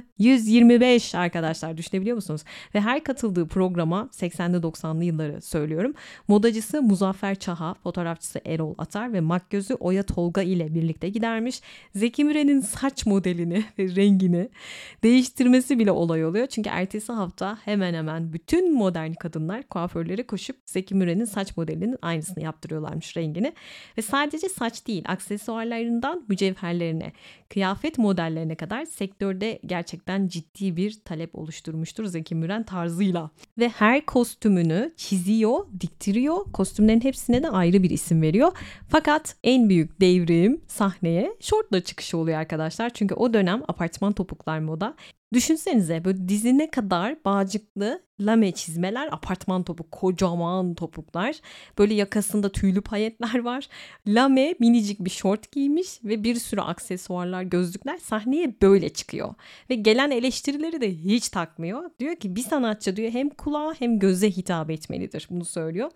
125 arkadaşlar, düşünebiliyor musunuz? Ve her katıldığı programa 80'li 90'lı yılları söylüyorum. Modacısı Muzaffer Çaha, fotoğrafçısı Erol Atar ve makyözü Oya Tolga ile birlikte gidermiş. Zeki Müren'in saç modelini ve rengini değiştirmesi bile olay oluyor. Çünkü ertesi hafta hemen hemen bütün modern kadınlar kuaförlere koşup Zeki Müren'in saç modelinin aynısını yaptırıyorlarmış, rengini. Ve sadece saç değil, aksesuarlarından mücevherlerine, kıyafet modellerine kadar sektörde gerçekten ciddi bir talep oluşturmuştur Zeki Müren tarzıyla. Ve her kostümünü çiziyor, diktiriyor. Kostümlerin hepsine de ayrı bir isim veriyor. Fakat en büyük devrim sahneye şortla çıkışı oluyor arkadaşlar. Çünkü o dönem apartman topuklar moda. Düşünsenize böyle dizine kadar bağcıklı lame çizmeler, apartman topuk, kocaman topuklar. Böyle yakasında tüylü payetler var. Lame minicik bir şort giymiş ve bir sürü aksesuarlar, gözlükler, sahneye böyle çıkıyor. Ve gelen eleştirileri de hiç takmıyor. Diyor ki bir sanatçı diyor hem kulağa hem göze hitap etmelidir. Bunu söylüyor.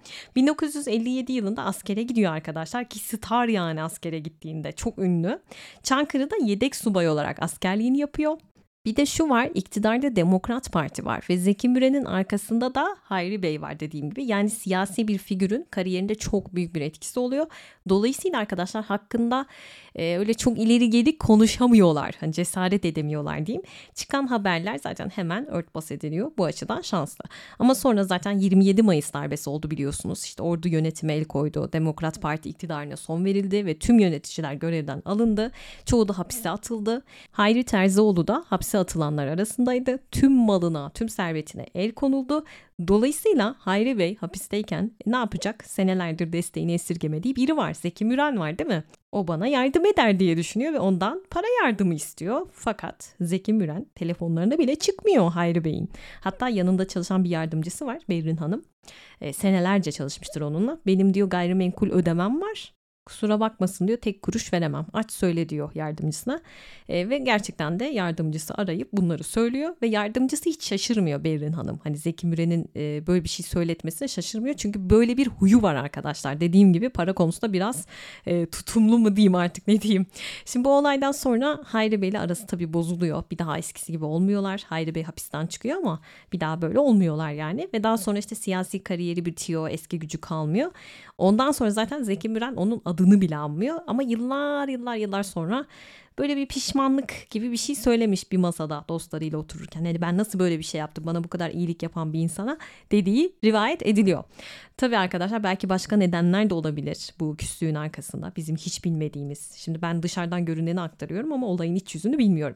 1957 yılında askere gidiyor arkadaşlar ki star, yani askere gittiğinde çok ünlü. Çankırı'da yedek subay olarak askerliğini yapıyor. Bir de şu var, iktidarda Demokrat Parti var ve Zeki Müren'in arkasında da Hayri Bey var dediğim gibi. Yani siyasi bir figürün kariyerinde çok büyük bir etkisi oluyor. Dolayısıyla arkadaşlar hakkında öyle çok ileri geri konuşamıyorlar. Hani cesaret edemiyorlar diyeyim. Çıkan haberler zaten hemen örtbas ediliyor. Bu açıdan şanslı. Ama sonra zaten 27 Mayıs darbesi oldu biliyorsunuz. İşte ordu yönetime el koydu. Demokrat Parti iktidarına son verildi ve tüm yöneticiler görevden alındı. Çoğu da hapise atıldı. Hayri Terzioğlu da hapse atılanlar arasındaydı. Tüm malına, tüm servetine el konuldu. Dolayısıyla Hayri Bey hapisteyken ne yapacak? Senelerdir desteğini esirgemediği biri var. Zeki Müren var, değil mi? O bana yardım eder diye düşünüyor ve ondan para yardımı istiyor. Fakat Zeki Müren telefonlarına bile çıkmıyor Hayri Bey'in. Hatta yanında çalışan bir yardımcısı var, Berrin Hanım. Senelerce çalışmıştır onunla. Benim diyor gayrimenkul ödemem var. Kusura bakmasın diyor, tek kuruş veremem. Aç söyle diyor yardımcısına. Ve gerçekten de yardımcısı arayıp bunları söylüyor. Ve yardımcısı hiç şaşırmıyor Berrin Hanım. Hani Zeki Müren'in böyle bir şey söyletmesine şaşırmıyor. Çünkü böyle bir huyu var arkadaşlar. Dediğim gibi para konusunda biraz tutumlu mu diyeyim artık, ne diyeyim. Şimdi bu olaydan sonra Hayri Bey'le arası tabii bozuluyor. Bir daha eskisi gibi olmuyorlar. Hayri Bey hapisten çıkıyor ama bir daha böyle olmuyorlar yani. Ve daha sonra işte siyasi kariyeri bitiyor. Eski gücü kalmıyor. Ondan sonra zaten Zeki Müren onun adını bile anmıyor. Ama yıllar sonra böyle bir pişmanlık gibi bir şey söylemiş bir masada dostlarıyla otururken. Hani ben nasıl böyle bir şey yaptım, bana bu kadar iyilik yapan bir insana dediği rivayet ediliyor. Tabii arkadaşlar belki başka nedenler de olabilir bu küslüğün arkasında. Bizim hiç bilmediğimiz. Şimdi ben dışarıdan görüneni aktarıyorum ama olayın iç yüzünü bilmiyorum.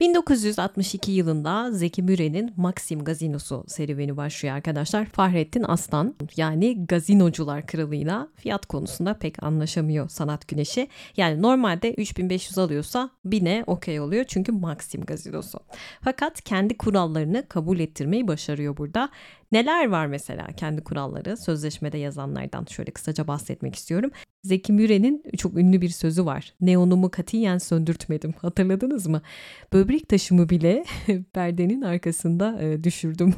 1962 yılında Zeki Müren'in Maxim Gazinosu serüveni başlıyor arkadaşlar. Fahrettin Aslan, yani gazinocular kralıyla fiyat konusunda pek anlaşamıyor sanat güneşi. Yani normalde 3500 alıyorsa 1000'e okey oluyor çünkü Maxim Gazinosu. Fakat kendi kurallarını kabul ettirmeyi başarıyor burada. Neler var mesela kendi kuralları? Sözleşmede yazanlardan şöyle kısaca bahsetmek istiyorum. Zeki Müren'in çok ünlü bir sözü var. Neonumu katiyen söndürtmedim. Hatırladınız mı? Böbrek taşımı bile perdenin arkasında düşürdüm.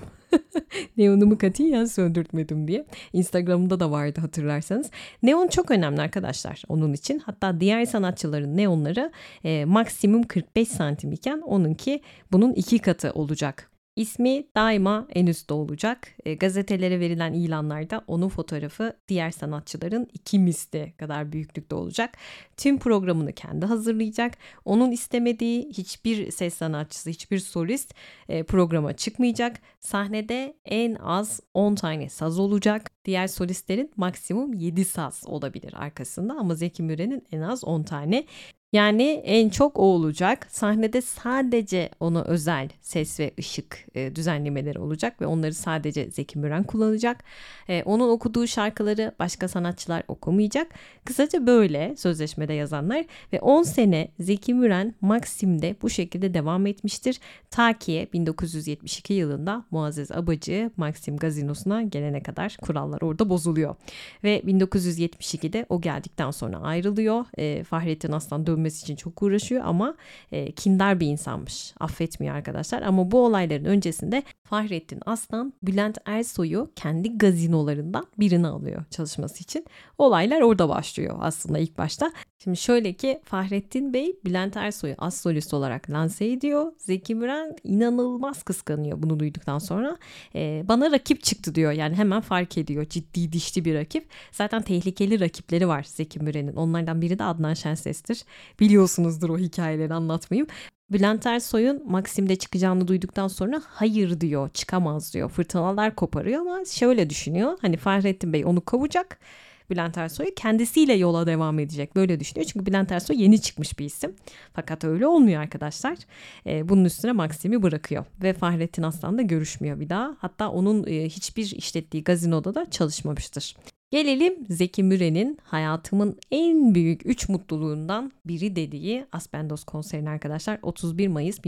Neonumu katiyen söndürtmedim diye. Instagram'da da vardı hatırlarsanız. Neon çok önemli arkadaşlar onun için. Hatta diğer sanatçıların neonları maksimum 45 santim iken onunki bunun 2 katı olacak. İsmi daima en üstte olacak. Gazetelere verilen ilanlarda onun fotoğrafı diğer sanatçıların 2 misli kadar büyüklükte olacak. Tüm programını kendi hazırlayacak. Onun istemediği hiçbir ses sanatçısı, hiçbir solist programa çıkmayacak. Sahnede en az 10 tane saz olacak. Diğer solistlerin maksimum 7 saz olabilir arkasında ama Zeki Müren'in en az 10 tane. Yani en çok o olacak. Sahnede sadece ona özel ses ve ışık düzenlemeleri olacak ve onları sadece Zeki Müren kullanacak. Onun okuduğu şarkıları başka sanatçılar okumayacak. Kısaca böyle sözleşmede yazanlar ve 10 sene Zeki Müren Maksim'de bu şekilde devam etmiştir. Ta ki 1972 yılında Muazzez Abacı Maksim Gazinosu'na gelene kadar kurallar orada bozuluyor. Ve 1972'de o geldikten sonra ayrılıyor. Fahrettin Aslan dönmesi için çok uğraşıyor ama kindar bir insanmış. Affetmiyor arkadaşlar. Ama bu olayların öncesinde Fahrettin Aslan Bülent Ersoy'u kendi gazinolarından birini alıyor çalışması için. Olaylar orada başlıyor aslında ilk başta. Şimdi şöyle ki Fahrettin Bey Bülent Ersoy'u az solist olarak lanse ediyor. Zeki Müren inanılmaz kıskanıyor bunu duyduktan sonra. Bana rakip çıktı diyor. Yani hemen fark ediyor. Ciddi dişli bir rakip. Zaten tehlikeli rakipleri var Zeki Müren'in. Onlardan biri de Adnan Şenses'tir. Biliyorsunuzdur o hikayeleri anlatmayayım. Bülent Ersoy'un Maksim'de çıkacağını duyduktan sonra hayır diyor, çıkamaz diyor. Fırtınalar koparıyor ama şöyle düşünüyor. Hani Fahrettin Bey onu kovacak. Bülent Ersoy kendisiyle yola devam edecek. Böyle düşünüyor. Çünkü Bülent Ersoy yeni çıkmış bir isim. Fakat öyle olmuyor arkadaşlar. Bunun üstüne Maksim'i bırakıyor. Ve Fahrettin Aslan'la görüşmüyor bir daha. Hatta onun hiçbir işlettiği gazinoda da çalışmamıştır. Gelelim Zeki Müren'in hayatımın en büyük 3 mutluluğundan biri dediği Aspendos konserine arkadaşlar. 31 Mayıs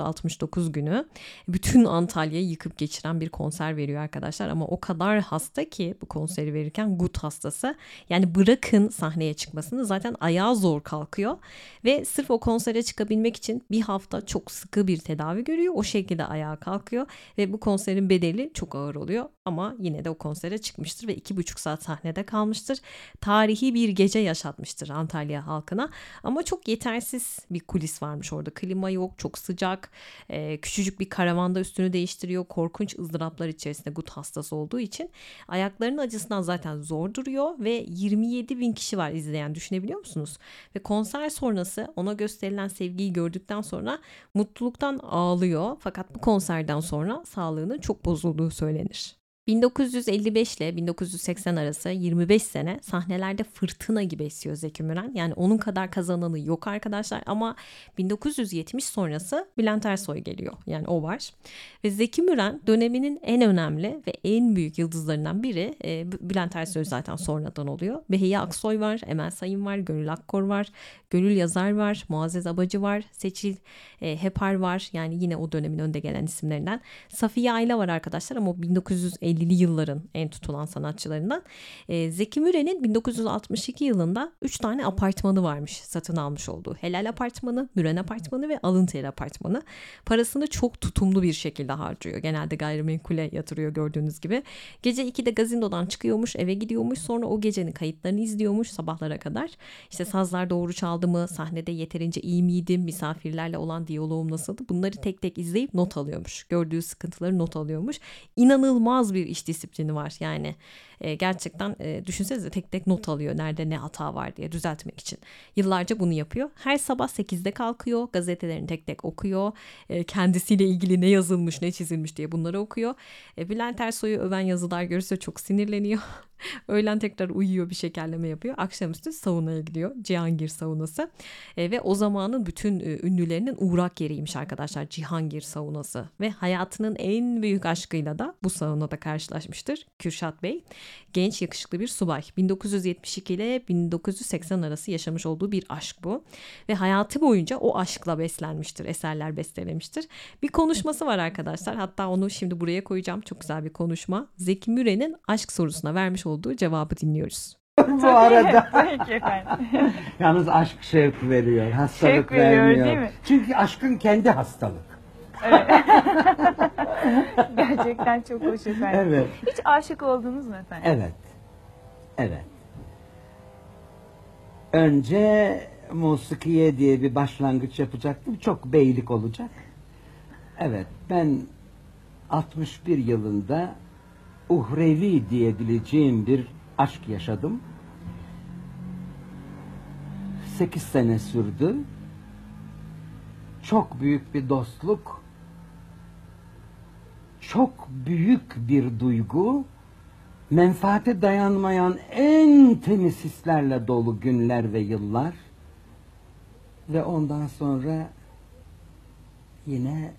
1969 günü bütün Antalya'yı yıkıp geçiren bir konser veriyor arkadaşlar. Ama o kadar hasta ki bu konseri verirken gut hastası. Yani bırakın sahneye çıkmasını zaten ayağı zor kalkıyor. Ve sırf o konsere çıkabilmek için bir hafta çok sıkı bir tedavi görüyor. O şekilde ayağa kalkıyor ve bu konserin bedeli çok ağır oluyor. Ama yine de o konsere çıkmıştır ve 2,5 saat sahnede kalmıştır. Tarihi bir gece yaşatmıştır Antalya halkına. Ama çok yetersiz bir kulis varmış orada. Klima yok, çok sıcak. Küçücük bir karavanda üstünü değiştiriyor. Korkunç ızdıraplar içerisinde gut hastası olduğu için. Ayaklarının acısından zaten zor duruyor ve 27 bin kişi var izleyen, düşünebiliyor musunuz? Ve konser sonrası ona gösterilen sevgiyi gördükten sonra mutluluktan ağlıyor. Fakat bu konserden sonra sağlığının çok bozulduğu söylenir. 1955 ile 1980 arası 25 sene sahnelerde fırtına gibi esiyor Zeki Müren. Yani onun kadar kazananı yok arkadaşlar ama 1970 sonrası Bülent Ersoy geliyor. Yani o var. Ve Zeki Müren döneminin en önemli ve en büyük yıldızlarından biri. Bülent Ersoy zaten sonradan oluyor. Behiye Aksoy var, Emel Sayın var, Gönül Akkor var, Gönül Yazar var, Muazzez Abacı var, Seçil Hepar var. Yani yine o dönemin önde gelen isimlerinden. Safiye Ayla var arkadaşlar ama 1950'li yılların en tutulan sanatçılarından. Zeki Müren'in 1962 yılında 3 tane apartmanı varmış satın almış olduğu. Helal Apartmanı, Müren Apartmanı ve Alınteri Apartmanı. Parasını çok tutumlu bir şekilde harcıyor. Genelde gayrimenkule yatırıyor gördüğünüz gibi. Gece 2'de gazinodan çıkıyormuş, eve gidiyormuş. Sonra o gecenin kayıtlarını izliyormuş sabahlara kadar. İşte sazlar doğru çaldı mı? Sahnede yeterince iyi miydim? Misafirlerle olan diyaloğum nasıldı? Bunları tek tek izleyip not alıyormuş. Gördüğü sıkıntıları not alıyormuş. İnanılmaz bir iş disiplini var. Yani gerçekten düşünsenize tek tek not alıyor. Nerede ne hata var diye düzeltmek için. Yıllarca bunu yapıyor. Her sabah 8'de kalkıyor. Gazetelerini tek tek okuyor. Kendisiyle ilgili ne yazılmış ne çizilmiş diye bunları okuyor. Bülent Ersoy'u öven yazılar görürse çok sinirleniyor. Öğlen tekrar uyuyor, bir şekerleme yapıyor. Akşamüstü saunaya gidiyor. Cihangir saunası. Ve o zamanın bütün ünlülerinin uğrak yeriymiş arkadaşlar Cihangir saunası. Ve hayatının en büyük aşkıyla da bu saunada karşılaşmıştır Kürşat Bey. Genç yakışıklı bir subay. 1972 ile 1980 arası yaşamış olduğu bir aşk bu. Ve hayatı boyunca o aşkla beslenmiştir. Eserler bestelemiştir. Bir konuşması var arkadaşlar. Hatta onu şimdi buraya koyacağım. Çok güzel bir konuşma. Zeki Müren'in aşk sorusuna vermiş olduğu cevabı dinliyoruz.
Bu arada.
Peki efendim.
Yalnız aşk şevk veriyor, hastalık
Şevk veriyor,
vermiyor.
değil mi?
Çünkü aşkın kendi hastalık.
Gerçekten çok hoş efendim.
Evet.
Hiç aşık oldunuz mu efendim?
Evet. Evet. Önce musikiye diye bir başlangıç yapacaktım. Çok beylik olacak. Evet, ben 61 yılında uhrevi diyebileceğim bir aşk yaşadım. 8 sene sürdü. Çok büyük bir dostluk, çok büyük bir duygu, menfaate dayanmayan en temiz hislerle dolu günler ve yıllar. Ve ondan sonra yine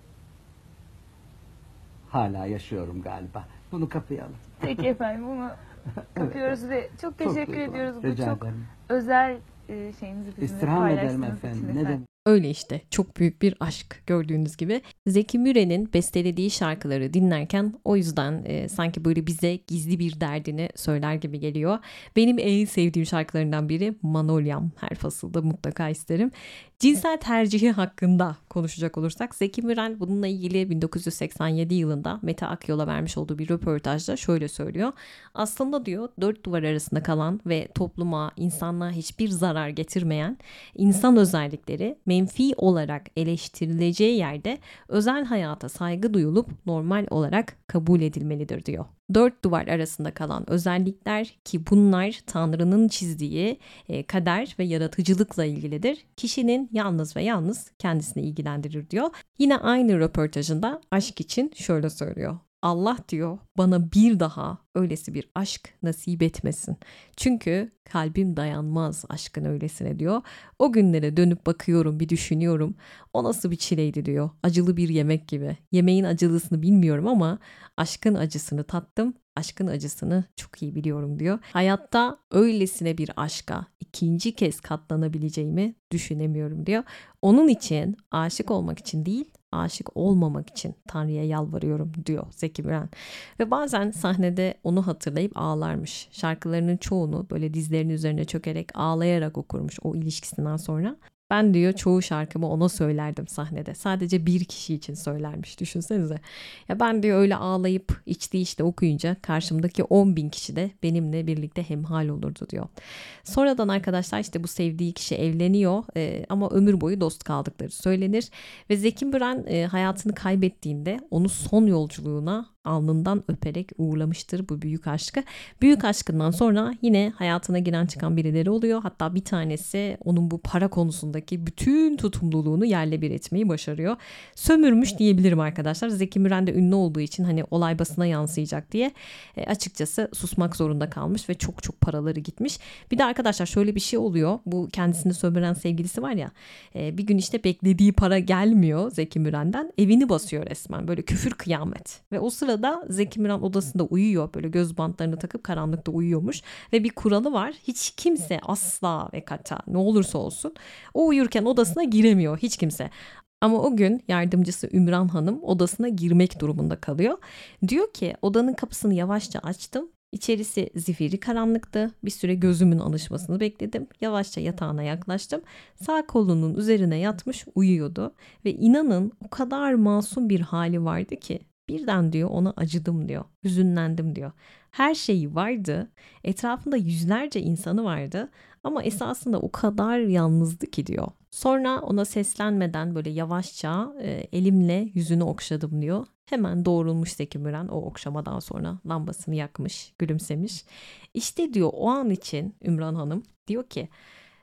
hala yaşıyorum galiba. Bunu kapayalım.
Peki efendim, bunu kapıyoruz ve çok teşekkür
duygulandım.
ediyoruz. Bu
Rica
çok
ederim.
özel şeyinizi bizimle
İstirham ederim
paylaştığınız
efendim.
için
Ne demek?
Öyle işte, çok büyük bir aşk gördüğünüz gibi. Zeki Müren'in bestelediği şarkıları dinlerken o yüzden sanki böyle bize gizli bir derdini söyler gibi geliyor. Benim en sevdiğim şarkılarından biri Manolyam. Her fasılda mutlaka isterim. Cinsel tercihi hakkında konuşacak olursak Zeki Müren bununla ilgili 1987 yılında Mete Akyol'a vermiş olduğu bir röportajda şöyle söylüyor. Aslında diyor, dört duvar arasında kalan ve topluma, insanlığa hiçbir zarar getirmeyen insan özellikleri menfi olarak eleştirileceği yerde özel hayata saygı duyulup normal olarak kabul edilmelidir diyor. Dört duvar arasında kalan özellikler ki bunlar Tanrı'nın çizdiği kader ve yaratıcılıkla ilgilidir. Kişinin yalnız ve yalnız kendisini ilgilendirir diyor. Yine aynı röportajında aşk için şöyle söylüyor. Allah diyor bana bir daha öylesi bir aşk nasip etmesin. Çünkü kalbim dayanmaz aşkın öylesine diyor. O günlere dönüp bakıyorum, bir düşünüyorum. O nasıl bir çileydi diyor. Acılı bir yemek gibi. Yemeğin acılısını bilmiyorum ama aşkın acısını tattım. Aşkın acısını çok iyi biliyorum diyor. Hayatta öylesine bir aşka ikinci kez katlanabileceğimi düşünemiyorum diyor. Onun için aşık olmak için değil, aşık olmamak için Tanrı'ya yalvarıyorum diyor Zeki Müren. Ve bazen sahnede onu hatırlayıp ağlarmış. Şarkılarının çoğunu böyle dizlerinin üzerine çökerek ağlayarak okurmuş o ilişkisinden sonra. Ben diyor çoğu şarkımı ona söylerdim sahnede. Sadece bir kişi için söylermiş, düşünsenize. Ya ben diyor öyle ağlayıp içtiği işte okuyunca karşımdaki 10.000 kişi de benimle birlikte hemhal olurdu diyor. Sonradan arkadaşlar işte bu sevdiği kişi evleniyor ama ömür boyu dost kaldıkları söylenir. Ve Zeki Müren hayatını kaybettiğinde onu son yolculuğuna alnından öperek uğurlamıştır bu büyük aşkı. Büyük aşkından sonra yine hayatına giren çıkan birileri oluyor. Hatta bir tanesi onun bu para konusundaki bütün tutumluluğunu yerle bir etmeyi başarıyor. Sömürmüş diyebilirim arkadaşlar. Zeki Müren de ünlü olduğu için hani olay basına yansıyacak diye açıkçası susmak zorunda kalmış ve çok çok paraları gitmiş. Bir de arkadaşlar şöyle bir şey oluyor. Bu kendisini sömüren sevgilisi var ya, bir gün işte beklediği para gelmiyor Zeki Müren'den. Evini basıyor resmen, böyle küfür kıyamet. Ve o sırada Zeki Müren odasında uyuyor, böyle göz bantlarını takıp karanlıkta uyuyormuş ve bir kuralı var, hiç kimse asla ve kata ne olursa olsun o uyurken odasına giremiyor hiç kimse. Ama o gün yardımcısı Ümran Hanım odasına girmek durumunda kalıyor. Diyor ki odanın kapısını yavaşça açtım. İçerisi zifiri karanlıktı. Bir süre gözümün alışmasını bekledim. Yavaşça yatağına yaklaştım. Sağ kolunun üzerine yatmış uyuyordu. Ve inanın o kadar masum bir hali vardı ki birden diyor ona acıdım diyor. Hüzünlendim diyor. Her şeyi vardı. Etrafında yüzlerce insanı vardı. Ama esasında o kadar yalnızdı ki diyor. Sonra ona seslenmeden böyle yavaşça elimle yüzünü okşadım diyor. Hemen doğrulmuş Zeki Müren o okşamadan sonra, lambasını yakmış, gülümsemiş. İşte diyor o an için Ümran Hanım diyor ki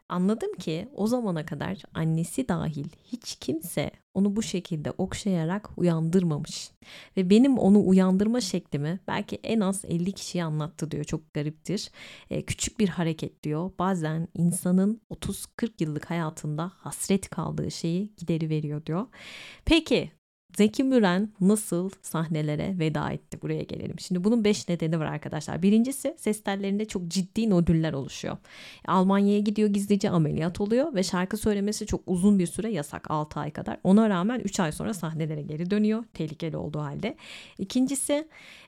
Anladım ki o zamana kadar annesi dahil hiç kimse onu bu şekilde okşayarak uyandırmamış. Ve benim onu uyandırma şeklimi belki en az 50 kişiye anlattı diyor. Çok gariptir. Küçük bir hareket diyor. Bazen insanın 30-40 yıllık hayatında hasret kaldığı şeyi gideriveriyor diyor. Peki Zeki Müren nasıl sahnelere veda etti? Buraya gelelim. Şimdi bunun 5 nedeni var arkadaşlar. Birincisi, ses tellerinde çok ciddi nodüller oluşuyor. Almanya'ya gidiyor, gizlice ameliyat oluyor ve şarkı söylemesi çok uzun bir süre yasak, 6 ay kadar. Ona rağmen 3 ay sonra sahnelere geri dönüyor, tehlikeli olduğu halde. İkincisi,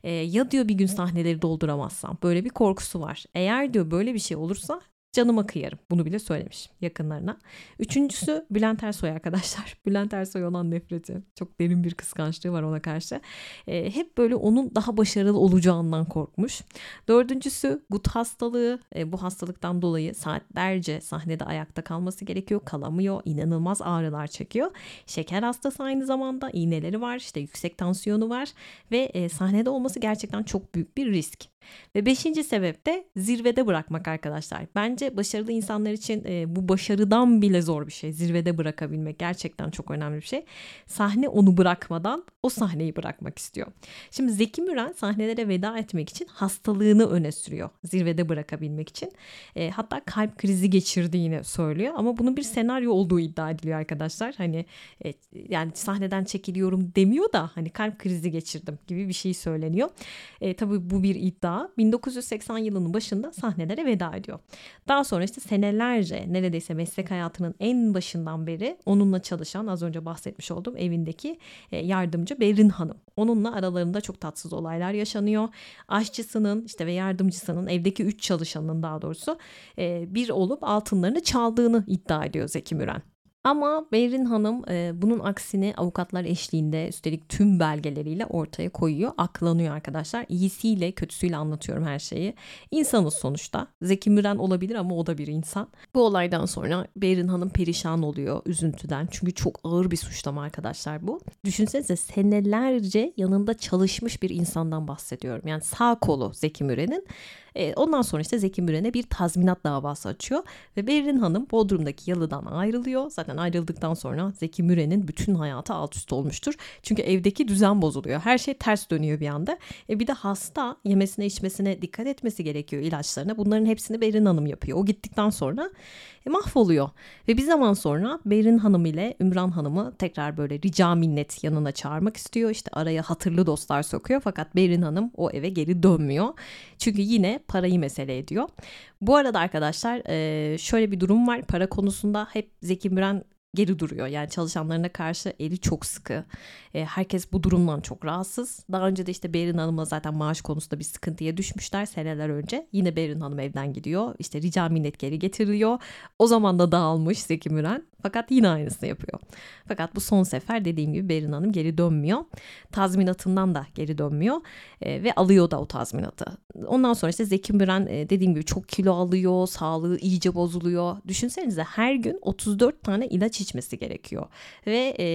ya diyor bir gün sahneleri dolduramazsam, böyle bir korkusu var. Eğer diyor böyle bir şey olursa canıma kıyarım. Bunu bile söylemiş yakınlarına. Üçüncüsü Bülent Ersoy arkadaşlar. Bülent Ersoy olan nefreti. Çok derin bir kıskançlığı var ona karşı. Hep böyle onun daha başarılı olacağından korkmuş. Dördüncüsü gut hastalığı. Bu hastalıktan dolayı saatlerce sahnede ayakta kalması gerekiyor. Kalamıyor. İnanılmaz ağrılar çekiyor. Şeker hastası aynı zamanda. İğneleri var. İşte yüksek tansiyonu var. Ve sahnede olması gerçekten çok büyük bir risk. Ve 5. sebep de zirvede bırakmak arkadaşlar. Bence başarılı insanlar için bu başarıdan bile zor bir şey. Zirvede bırakabilmek gerçekten çok önemli bir şey. Sahne onu bırakmadan o sahneyi bırakmak istiyor. Şimdi Zeki Müren sahnelere veda etmek için hastalığını öne sürüyor. Zirvede bırakabilmek için. Hatta kalp krizi geçirdiğini söylüyor. Ama bunun bir senaryo olduğu iddia ediliyor arkadaşlar. Hani yani sahneden çekiliyorum demiyor da hani kalp krizi geçirdim gibi bir şey söyleniyor. Tabii bu bir iddia. 1980 yılının başında sahnelere veda ediyor. Daha sonra işte senelerce, neredeyse meslek hayatının en başından beri onunla çalışan, az önce bahsetmiş olduğum evindeki yardımcı Berrin Hanım. Onunla aralarında çok tatsız olaylar yaşanıyor. Aşçısının işte ve yardımcısının, evdeki 3 çalışanının daha doğrusu bir olup altınlarını çaldığını iddia ediyor Zeki Müren. Ama Berrin Hanım bunun aksini avukatlar eşliğinde, üstelik tüm belgeleriyle ortaya koyuyor. Aklanıyor arkadaşlar. İyisiyle kötüsüyle anlatıyorum her şeyi. İnsanız sonuçta. Zeki Müren olabilir ama o da bir insan. Bu olaydan sonra Berrin Hanım perişan oluyor üzüntüden. Çünkü çok ağır bir suçlama arkadaşlar bu. Düşünsenize, senelerce yanında çalışmış bir insandan bahsediyorum. Yani sağ kolu Zeki Müren'in. Ondan sonra işte Zeki Müren'e bir tazminat davası açıyor ve Berrin Hanım Bodrum'daki yalıdan ayrılıyor. Zaten ayrıldıktan sonra Zeki Müren'in bütün hayatı alt üst olmuştur. Çünkü evdeki düzen bozuluyor. Her şey ters dönüyor bir anda. Bir de hasta, yemesine içmesine dikkat etmesi gerekiyor, ilaçlarına. Bunların hepsini Berrin Hanım yapıyor. O gittikten sonra mahvoluyor. Ve bir zaman sonra Berrin Hanım ile Ümran Hanım'ı tekrar böyle rica minnet yanına çağırmak istiyor. İşte araya hatırlı dostlar sokuyor, fakat Berrin Hanım o eve geri dönmüyor. Çünkü yine parayı mesele ediyor. Bu arada arkadaşlar şöyle bir durum var. Para konusunda hep Zeki Müren geri duruyor. Yani çalışanlarına karşı eli çok sıkı. Herkes bu durumdan çok rahatsız. Daha önce de işte Berrin Hanım'la zaten maaş konusunda bir sıkıntıya düşmüşler seneler önce. Yine Berrin Hanım evden gidiyor. İşte rica minnet geri getiriliyor. O zaman da dağılmış Zeki Müren. Fakat yine aynısını yapıyor. Fakat bu son sefer dediğim gibi Berrin Hanım geri dönmüyor. Tazminatından da geri dönmüyor. Ve alıyor da o tazminatı. Ondan sonra işte Zeki Müren dediğim gibi çok kilo alıyor. Sağlığı iyice bozuluyor. Düşünsenize, her gün 34 tane ilaç içmesi gerekiyor. Ve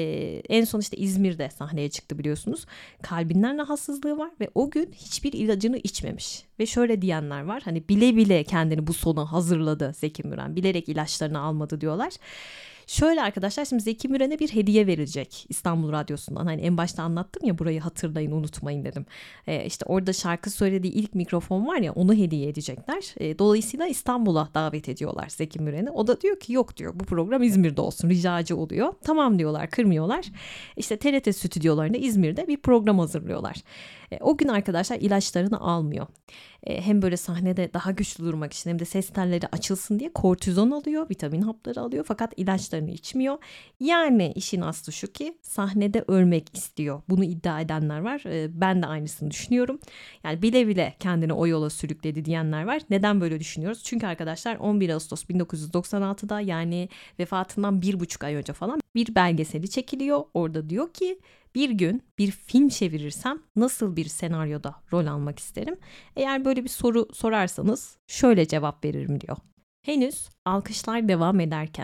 en son işte İzmir'de sahneye çıktı biliyorsunuz. Kalbinden rahatsızlığı var ve o gün hiçbir ilacını içmemiş. Ve şöyle diyenler var, hani bile bile kendini bu sona hazırladı Zeki Müren. Bilerek ilaçlarını almadı diyorlar. Şöyle arkadaşlar, şimdi Zeki Müren'e bir hediye verilecek İstanbul Radyosu'ndan. Hani en başta anlattım ya, burayı hatırlayın, unutmayın dedim. İşte orada şarkı söylediği ilk mikrofon var ya, onu hediye edecekler. Dolayısıyla İstanbul'a davet ediyorlar Zeki Müren'i. O da diyor ki yok diyor, bu program İzmir'de olsun, ricacı oluyor. Tamam diyorlar, kırmıyorlar. İşte TRT stüdyolarında İzmir'de bir program hazırlıyorlar. O gün arkadaşlar ilaçlarını almıyor. Hem böyle sahnede daha güçlü durmak için hem de ses telleri açılsın diye kortizon alıyor, vitamin hapları alıyor, fakat ilaçlarını içmiyor. Yani işin aslı şu ki sahnede ölmek istiyor. Bunu iddia edenler var. Ben de aynısını düşünüyorum. Yani bile bile kendini o yola sürükledi diyenler var. Neden böyle düşünüyoruz? Çünkü arkadaşlar 11 Ağustos 1996'da, yani vefatından 1,5 ay önce falan bir belgeseli çekiliyor. Orada diyor ki, bir gün bir film çevirirsem nasıl bir senaryoda rol almak isterim? Eğer böyle bir soru sorarsanız şöyle cevap veririm diyor. Henüz alkışlar devam ederken,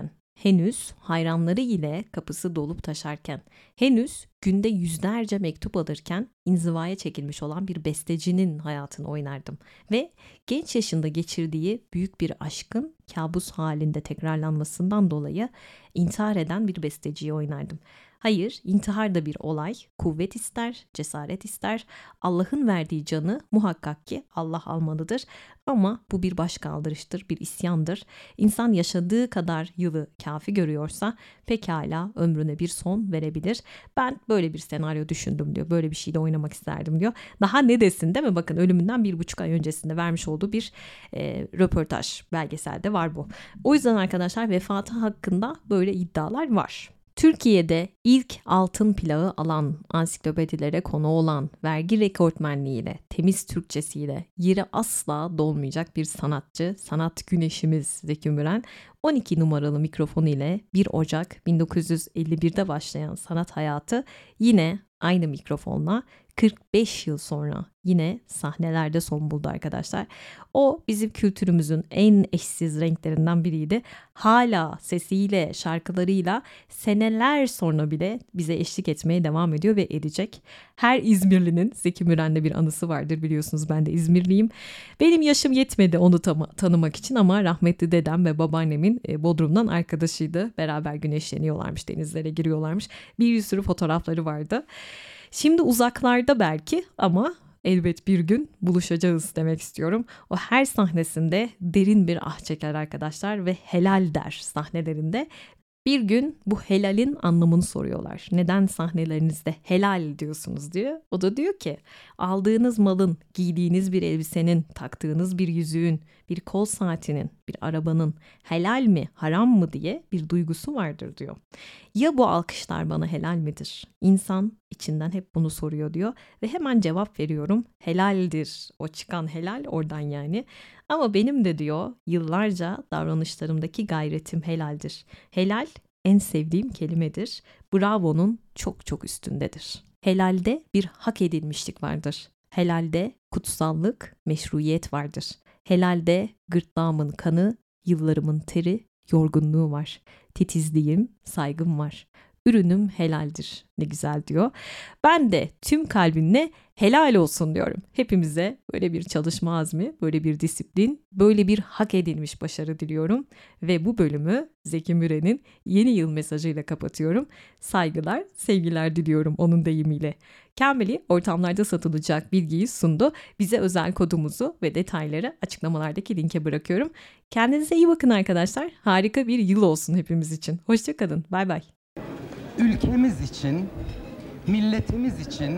henüz hayranları ile kapısı dolup taşarken, henüz günde yüzlerce mektup alırken inzivaya çekilmiş olan bir bestecinin hayatını oynardım. Ve genç yaşında geçirdiği büyük bir aşkın kabus halinde tekrarlanmasından dolayı intihar eden bir besteciyi oynardım. Hayır, intihar da bir olay, kuvvet ister, cesaret ister. Allah'ın verdiği canı muhakkak ki Allah almalıdır. Ama bu bir başkaldırıştır, bir isyandır. İnsan yaşadığı kadar yılı kafi görüyorsa pekala ömrüne bir son verebilir. Ben böyle bir senaryo düşündüm diyor. Böyle bir şeyle oynamak isterdim diyor. Daha ne desin değil mi? Bakın ölümünden 1,5 ay öncesinde vermiş olduğu bir röportaj, belgeselde var bu. O yüzden arkadaşlar vefatı hakkında böyle iddialar var. Türkiye'de ilk altın plağı alan, ansiklopedilere konu olan, vergi rekortmenliğiyle, temiz Türkçesiyle yeri asla dolmayacak bir sanatçı, sanat güneşimiz Zeki Müren, 12 numaralı mikrofonu ile 1 Ocak 1951'de başlayan sanat hayatı yine aynı mikrofonla 45 yıl sonra yine sahnelerde son buldu arkadaşlar. O bizim kültürümüzün en eşsiz renklerinden biriydi. Hala sesiyle, şarkılarıyla seneler sonra bile bize eşlik etmeye devam ediyor ve edecek. Her İzmirlinin Zeki Müren'le bir anısı vardır, biliyorsunuz ben de İzmirliyim. Benim yaşım yetmedi onu tanımak için ama rahmetli dedem ve babaannemin Bodrum'dan arkadaşıydı. Beraber güneşleniyorlarmış, denizlere giriyorlarmış. Bir sürü fotoğrafları vardı. Şimdi uzaklarda belki ama elbet bir gün buluşacağız demek istiyorum. O her sahnesinde derin bir ah çeker arkadaşlar ve helal der sahnelerinde. Bir gün bu helalin anlamını soruyorlar. Neden sahnelerinizde helal diyorsunuz diyor. O da diyor ki aldığınız malın, giydiğiniz bir elbisenin, taktığınız bir yüzüğün, bir kol saatinin, bir arabanın helal mi, haram mı diye bir duygusu vardır diyor. Ya bu alkışlar bana helal midir? İnsan içinden hep bunu soruyor diyor ve hemen cevap veriyorum. Helaldir. O çıkan helal oradan yani. Ama benim de diyor yıllarca davranışlarımdaki gayretim helaldir. Helal en sevdiğim kelimedir. Bravo'nun çok çok üstündedir. Helalde bir hak edilmişlik vardır. Helalde kutsallık, meşruiyet vardır. Helalde gırtlağımın kanı, yıllarımın teri, yorgunluğu var. Titizliğim, saygım var. Ürünüm helaldir. Ne güzel diyor. Ben de tüm kalbimle helal olsun diyorum. Hepimize böyle bir çalışma azmi, böyle bir disiplin, böyle bir hak edilmiş başarı diliyorum. Ve bu bölümü Zeki Müren'in yeni yıl mesajıyla kapatıyorum. Saygılar, sevgiler diliyorum onun deyimiyle. Cambly ortamlarda satılacak bilgiyi sundu. Bize özel kodumuzu ve detayları açıklamalardaki linke bırakıyorum. Kendinize iyi bakın arkadaşlar. Harika bir yıl olsun hepimiz için. Hoşça kalın. Bay bay.
Ülkemiz için, milletimiz için,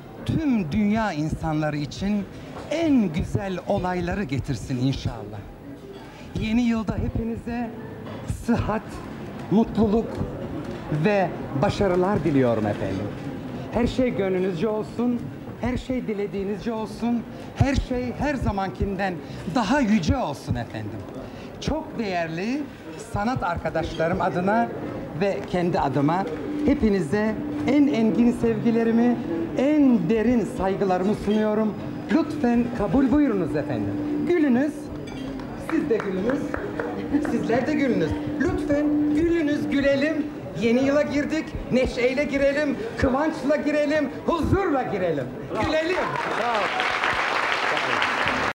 tüm dünya insanları için en güzel olayları getirsin inşallah. Yeni yılda hepinize sıhhat, mutluluk ve başarılar diliyorum efendim. Her şey gönlünüzce olsun, her şey dilediğinizce olsun, her şey her zamankinden daha yüce olsun efendim. Çok değerli sanat arkadaşlarım adına ve kendi adıma hepinize en engin sevgilerimi, en derin saygılarımı sunuyorum. Lütfen kabul buyurunuz efendim. Gülünüz, siz de gülünüz, sizler de gülünüz. Lütfen gülünüz, gülelim. Yeni yıla girdik, neşeyle girelim, kıvançla girelim, huzurla girelim. Gülelim. Bravo.